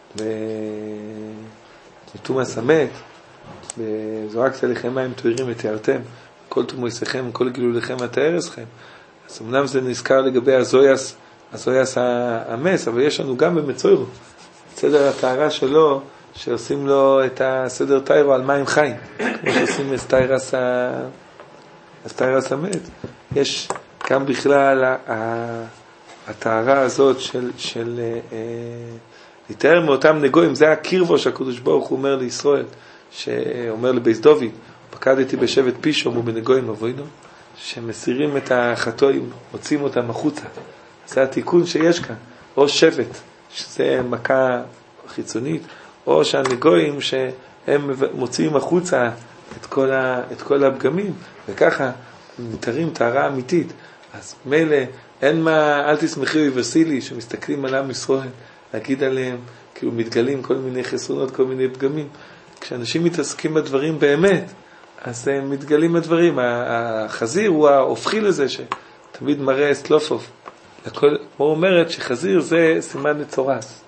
בתומאס המת, וזורקת עליכם מים טהורים ותיארתם, כל תומויסכם וכל גילוליכם ותאר אתכם. אז אמנם זה נזכר לגבי הזויס המס, אבל יש לנו גם במצוירו סדר הטהרה שלו, שעושים לו את הסדר טיירו על מים חיים, כמו שעושים את טיירס המת. יש גם בכלל הטהרה הזאת של להתאר מאותם נגויים. זה הקרבו שהקדוש ברוך הוא אומר לישראל, שאומר לבייס דוד, פקדתי בשבט פישום ובנגויים אבוינו, שמסירים את החטאים, מוצאים אותם החוצה. זה התיקון שיש כאן, או שבט, שזה מכה חיצונית, או שהנגויים שהם מוציאים החוצה את כל הפגמים, וככה מתארים טהרה אמיתית. אז מילא, אין מה, אל תשמחי אויברסילי, שמסתכלים על עם ישראל, להגיד עליהם, כאילו מתגלים כל מיני חסרונות, כל מיני פגמים. כשאנשים מתעסקים בדברים באמת, אז הם מתגלים הדברים. החזיר הוא ההופכי לזה, שתמיד מראה סלופוב. הוא אומרת שחזיר זה סימן לצורס.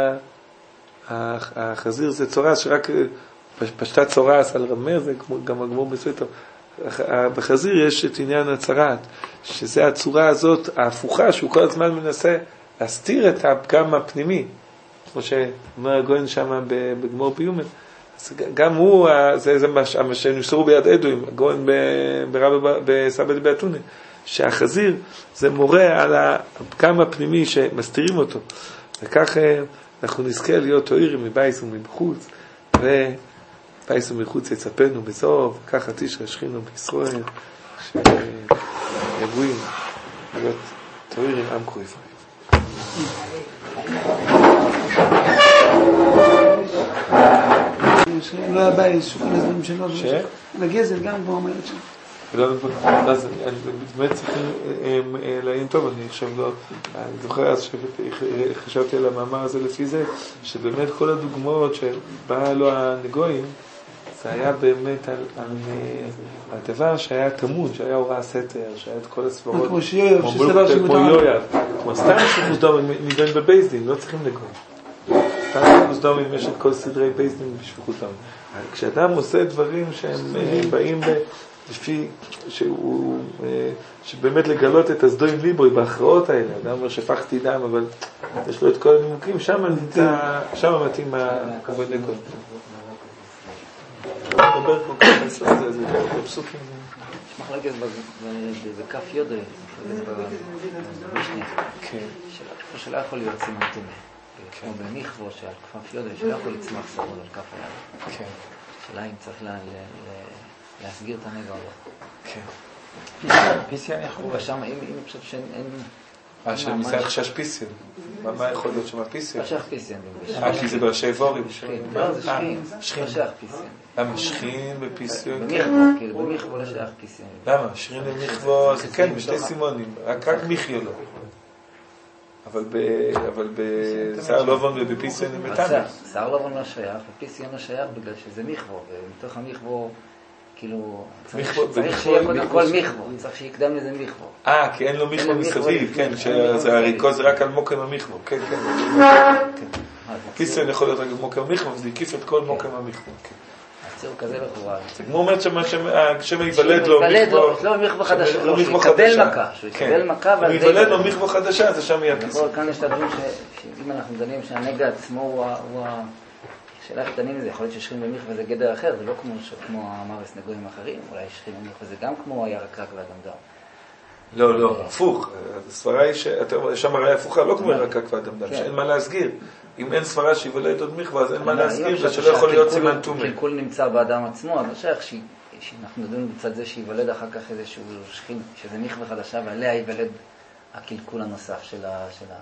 החזיר זה צורס, שרק פשטה צורס על רמר, זה גם הגמור בספר. בחזיר יש את עניין הצרת, שזה הצורה הזאת ההפוכה, שהוא כל הזמן מנסה להסתיר את הפגם הפנימי, כמו שאומר הגויין שם בגמור ביומן. אז גם הוא, זה מה שנמסרו ביד עדוים, הגויין בסבא דבאתונה, שהחזיר זה מורה על הפגם הפנימי שמסתירים אותו, וכך אנחנו נזכה להיות תואירים מבייס ומבחוץ, ובייס ומחוץ יצפנו בסוף, וככה תשרה שכינו בישראל, שיגועים להיות תואירים עם קרויפה. לא היה בייס, שוכן הזמנים שלו, לגזל גם כבר אומרת שם. אז אני באמת צריכים לעניין טוב, אני זוכר אז שחשבתי על המאמר הזה לפי זה, שבאמת כל הדוגמאות שבאה לו הנגויים, זה היה באמת על הדבר שהיה תמון, שהיה הוראה סתר, שהיה את כל הסברות, כמו יויב, כמו סתם שחוס דומים ניגויים בבייסדין, לא צריכים נגויים. סתם שחוס דומים יש את כל סדרי בייסדין בשפחות דומים. כשאדם עושה דברים שהם באים לפי שבאמת לגלות את הסדוים ליבוי בהכרעות האלה, אדם אומר שפחתי דם, אבל יש לו את כל הנימוקים, שם מתאים הכבוד נגויים. מדבר כל כך לעשות את זה, זה כבר פסוקים. יש מחלקת בכף יודו, במשנה, שלא יכול להיות סימן טומא. כמו במכבו שעל כף יודו, שלא יכול לצמח סרול על כף היד. שאלה אם צריך להסגיר את הנגע או לא. כן. פיסיון יכול. ושם, אם פשוט שאין... שמסע חשש פיסיון. מה יכול להיות שם פיסיון? חשך פיסיון. כי זה בראשי וורים. זה שכין. חשך פיסיון. למה? שכין בפיסיון? במכבו, כאילו במכבו לא שייך פיסיון. למה? שכין במכבו זה כן, בשתי סימונים. רק מיכיו לא. אבל בשיער לבן ובפיסיון הם מטמא. שיער לבן לא שייך, ופיסיון לא שייך בגלל שזה מכבו, ומתוך המכבו, כאילו, צריך שיהיה קודם כל מכבו, צריך שיקדם לזה מכבו. כי אין לו מכבו מסביב, כן, שהריקו זה רק על מוקם המכבו, כן, כן. פיסיון יכול להיות רק על מוקם המכבו, וזה הקיף את כל מוקם המכבו, כן. הציור כזה לכאורה. זה כמו אומרת שהשם ייוולד לו מכבו. לא מכבו חדשה, שהוא יקבל מכה. שהוא יקבל מכה, הוא ייוולד לו מכבו חדשה, זה שם יהיה פיסון. כאן יש את הדברים שאם אנחנו דנים שהנגע עצמו הוא השאלה איך דנים זה, יכול להיות ששכין במכבו זה גדר אחר, זה לא כמו המארס נגועים אחרים, אולי שכין במכבו זה גם כמו הירק רק ואדם דם. לא, לא, הפוך. הסברה היא שם הראיה הפוכה, לא כמו הירק רק ואדם דם, שאין מה להסגיר. אם אין סברה שיוולד עוד מכווה, אז אין מה להסגיר, ושלא יכול להיות סימן תומי. קלקול נמצא באדם עצמו, אז לא שייך שאנחנו נדון בצד זה שיוולד אחר כך איזשהו שכין, שזה מכווה חדשה, ועליה יוולד הקלקול הנוסף שלה.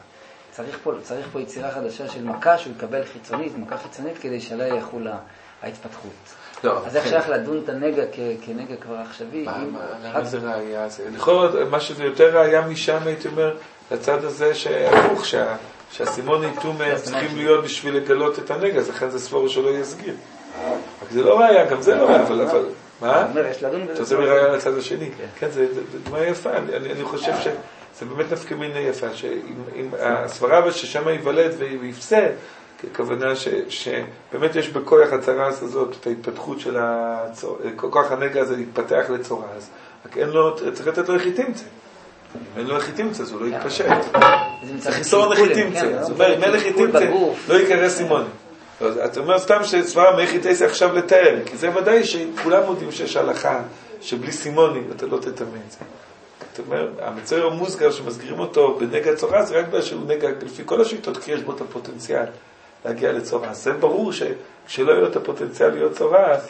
צריך פה יצירה חדשה של מכה שהוא יקבל חיצונית, מכה חיצונית כדי שעליה יחול ההתפתחות. אז איך שייך לדון את הנגע כנגע כבר עכשווי? למה זה ראייה? מה שזה יותר ראייה משם, הייתי אומר, לצד הזה שהפוך, שהסימוני תומר צריכים להיות בשביל לגלות את הנגע, אז לכן זה ספור שלא יסגיר. רק זה לא ראייה, גם זה לא ראייה, אבל... מה? אתה זה מראייה לצד השני. כן, זה דוגמה יפה. אני חושב שזה באמת נפקא מינה יפה, שאם הסברה ששם ייוולד ויפסה, ככוונה שבאמת יש בכוח הצרס הזאת את ההתפתחות של כוח הנגע הזה להתפתח לצורס, רק אין לו, צריך לתת לו יחיתימצה. אין לו יחיתימצה, אז הוא לא יתפשט. זה חיסון יחיתימצה. זאת אומרת, אם אין יחיתימצה, לא יקרא סימוני. אתה אומר סתם שסברה מייחיתימצה עכשיו לתאר, כי זה ודאי שכולם יודעים שיש הלכה שבלי סימונים אתה לא תטמא את זה. אתה אומר, המצויר המוסגר שמסגרים אותו בנגע צורס, זה רק בגלל שהוא נגע, לפי כל השיטות, כי יש בו את הפוטנציאל להגיע לצורס. זה ברור שכשלא יהיה את הפוטנציאל להיות צורס,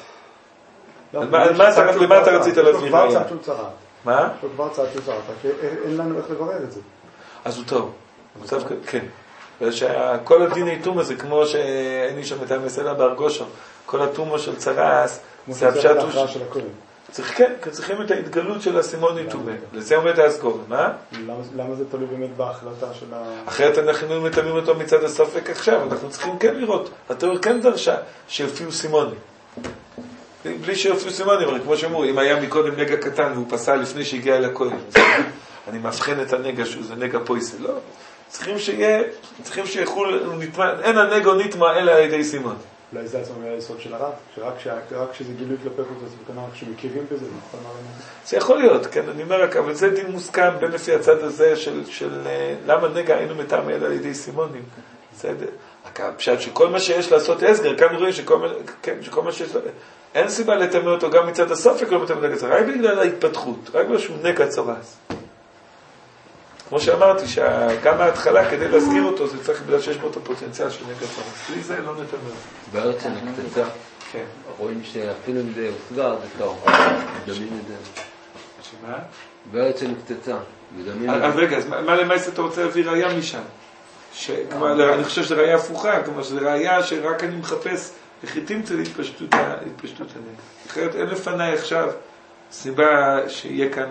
למה אתה רצית להביא ראייה? מה? הוא כבר צעד של צעד, אין לנו איך לברר את זה. אז הוא טוב. כן. ושכל הדין האיתום הזה, כמו שאין לי שם את המסלה בארגושו, כל התומו של צרס, זה הפשט צריכים את ההתגלות של הסימון איתומה. לזה עומד הסגור. מה? למה זה תלוי באמת בהחלטה של אחרת אנחנו מתאמים אותו מצד הסופק עכשיו, אנחנו צריכים כן לראות. התיאור כן דרשה שיופיעו סימונים. בלי שיופיעו סימונים, אבל כמו שאמרו, אם היה מקודם נגע קטן והוא פסל לפני שהגיע אל הכהן, אני מבחן את הנגע שהוא זה נגע פויסל, לא? צריכים שיחול, אין הנגע או נטמע אלא על ידי סימון. אולי זה עצמו היסוד של הרב, שרק כשזה גילוי כלפי חוץ, אז בכנראה כשמכירים בזה, נכון מה רמז? זה יכול להיות, כן, אני אומר רק, אבל זה דין מוסכם בין לפי הצד הזה של למה נגע היינו מטעם אלא על ידי סימונים. בסדר. פשוט שכל מה שיש לעשות הסגר, כאן רואים שכל מה שיש, אין סיבה לטמא אותו גם מצד הסופק, לא מטמא נגע צורס, רק בגלל ההתפתחות, רק בגלל שהוא נגע צורס. כמו שאמרתי, שגם ההתחלה כדי להסגיר אותו, זה צריך בגלל שיש בו את הפוטנציאל של נגע צורס. בלי זה לא נטמא. בארץ הנקטצה, רואים שאפילו אם זה הוסגר, זה טוב. מדמים את זה. שמה? בארץ הנקטצה. אז רגע, אז מה למעשה אתה רוצה להביא ראייה משם? אני חושב שזה ראייה הפוכה, כלומר שזה ראייה שרק אני מחפש יחיתימצה להתפשטות הנגע. אחרת אין לפניי עכשיו סיבה שיהיה כאן,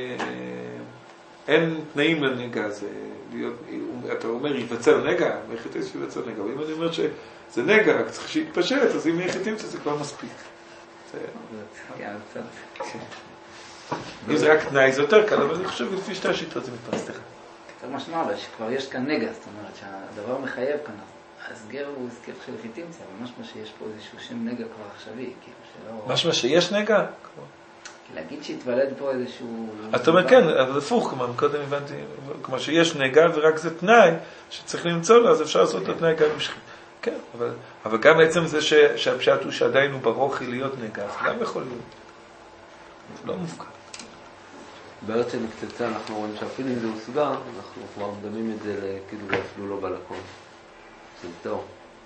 אין תנאים לנגע הזה. אתה אומר, ייווצר נגע, יחיתימצה ייווצר נגע. ואם אני אומר שזה נגע, רק צריך שיתפשט, אז אם יחיתימצה זה כבר מספיק. אם זה רק תנאי, זה יותר קל, אבל אני חושב לפי שתי השיטות זה מתפרס לך. יותר משמע, אבל שכבר יש כאן נגע, זאת אומרת שהדבר מחייב כאן. הסגר הוא הסגר של יחיתימצה, אבל משמע שיש פה איזשהו שם נגע כבר עכשווי, כאילו שלא... משמע שיש נגע? להגיד שהתוולד פה איזשהו... אתה אומר כן, אבל הפוך, כלומר, קודם הבנתי, כלומר שיש נגע ורק זה תנאי שצריך למצוא לו, אז אפשר לעשות את התנאי גם בשכם. כן, אבל גם בעצם זה שהפשט הוא שעדיין הוא ברוכי להיות נגע, זה גם יכול להיות. זה לא מופקע. בארץ הנקטצה אנחנו רואים שאפילו אם זה הוסגר, אנחנו כבר מדמים את זה כאילו אפילו לא בלקון. זה טוב.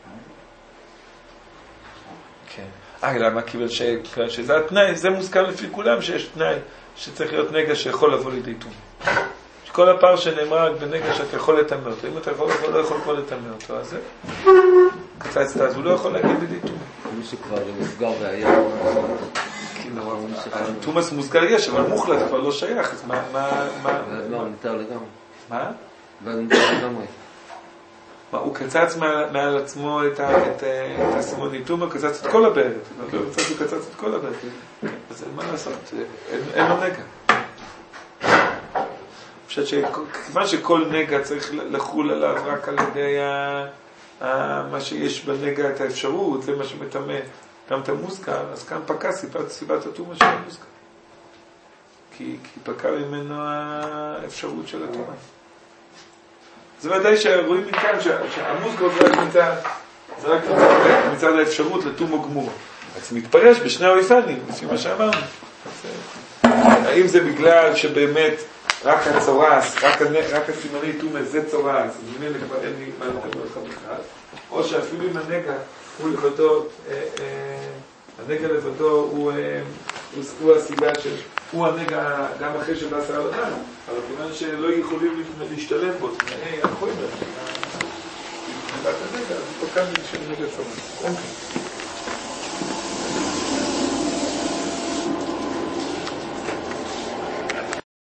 כן. למה? כיוון שזה התנאי, זה מוזכר לפי כולם שיש תנאי שצריך להיות נגע שיכול לבוא לידי תום. שכל הפער שנאמר רק בנגע שאתה יכול לטמא אותו. אם אתה לא יכול כבר לטמא אותו, אז זה קצת, אז הוא לא יכול להגיד לידי תום. מי שכבר מוסגר והיה... תומס מוסגר יש, אבל מוחלט כבר לא שייך, אז מה... לא, ניתר לגמרי. מה? ואז נמצא לגמרי. הוא קצץ מעל עצמו את הסימוניטום, הוא קצץ את כל הבארת. הוא קצץ את כל הבארת. אז אין מה לעשות, אין לו נגע. חושבת שכיוון שכל נגע צריך לחול עליו רק על ידי מה שיש בנגע את האפשרות, זה מה שמטמא גם את המוזכר, אז כאן פקע סיבת התומה של המוזכר. כי פקע ממנו האפשרות של התומה. זה ודאי שרואים מכאן שהמוזכר זה רק מצד האפשרות לתומו גמור. אז זה מתפרש בשני האויפנים, לפי מה שאמרנו. האם זה בגלל שבאמת רק הצורס, רק הסימני תומה זה צורס, אז ממילא כבר אין לי מה לדבר לך בכלל, או שאפילו אם הנגע הוא לבדו, הנגע לבדו הוא הסיבה שהוא הנגע גם אחרי שבא שר לבן, אבל כיוון שלא יכולים להשתלם בו, תנאי החומר, נגע, אז הוא פקע של נגע צורס.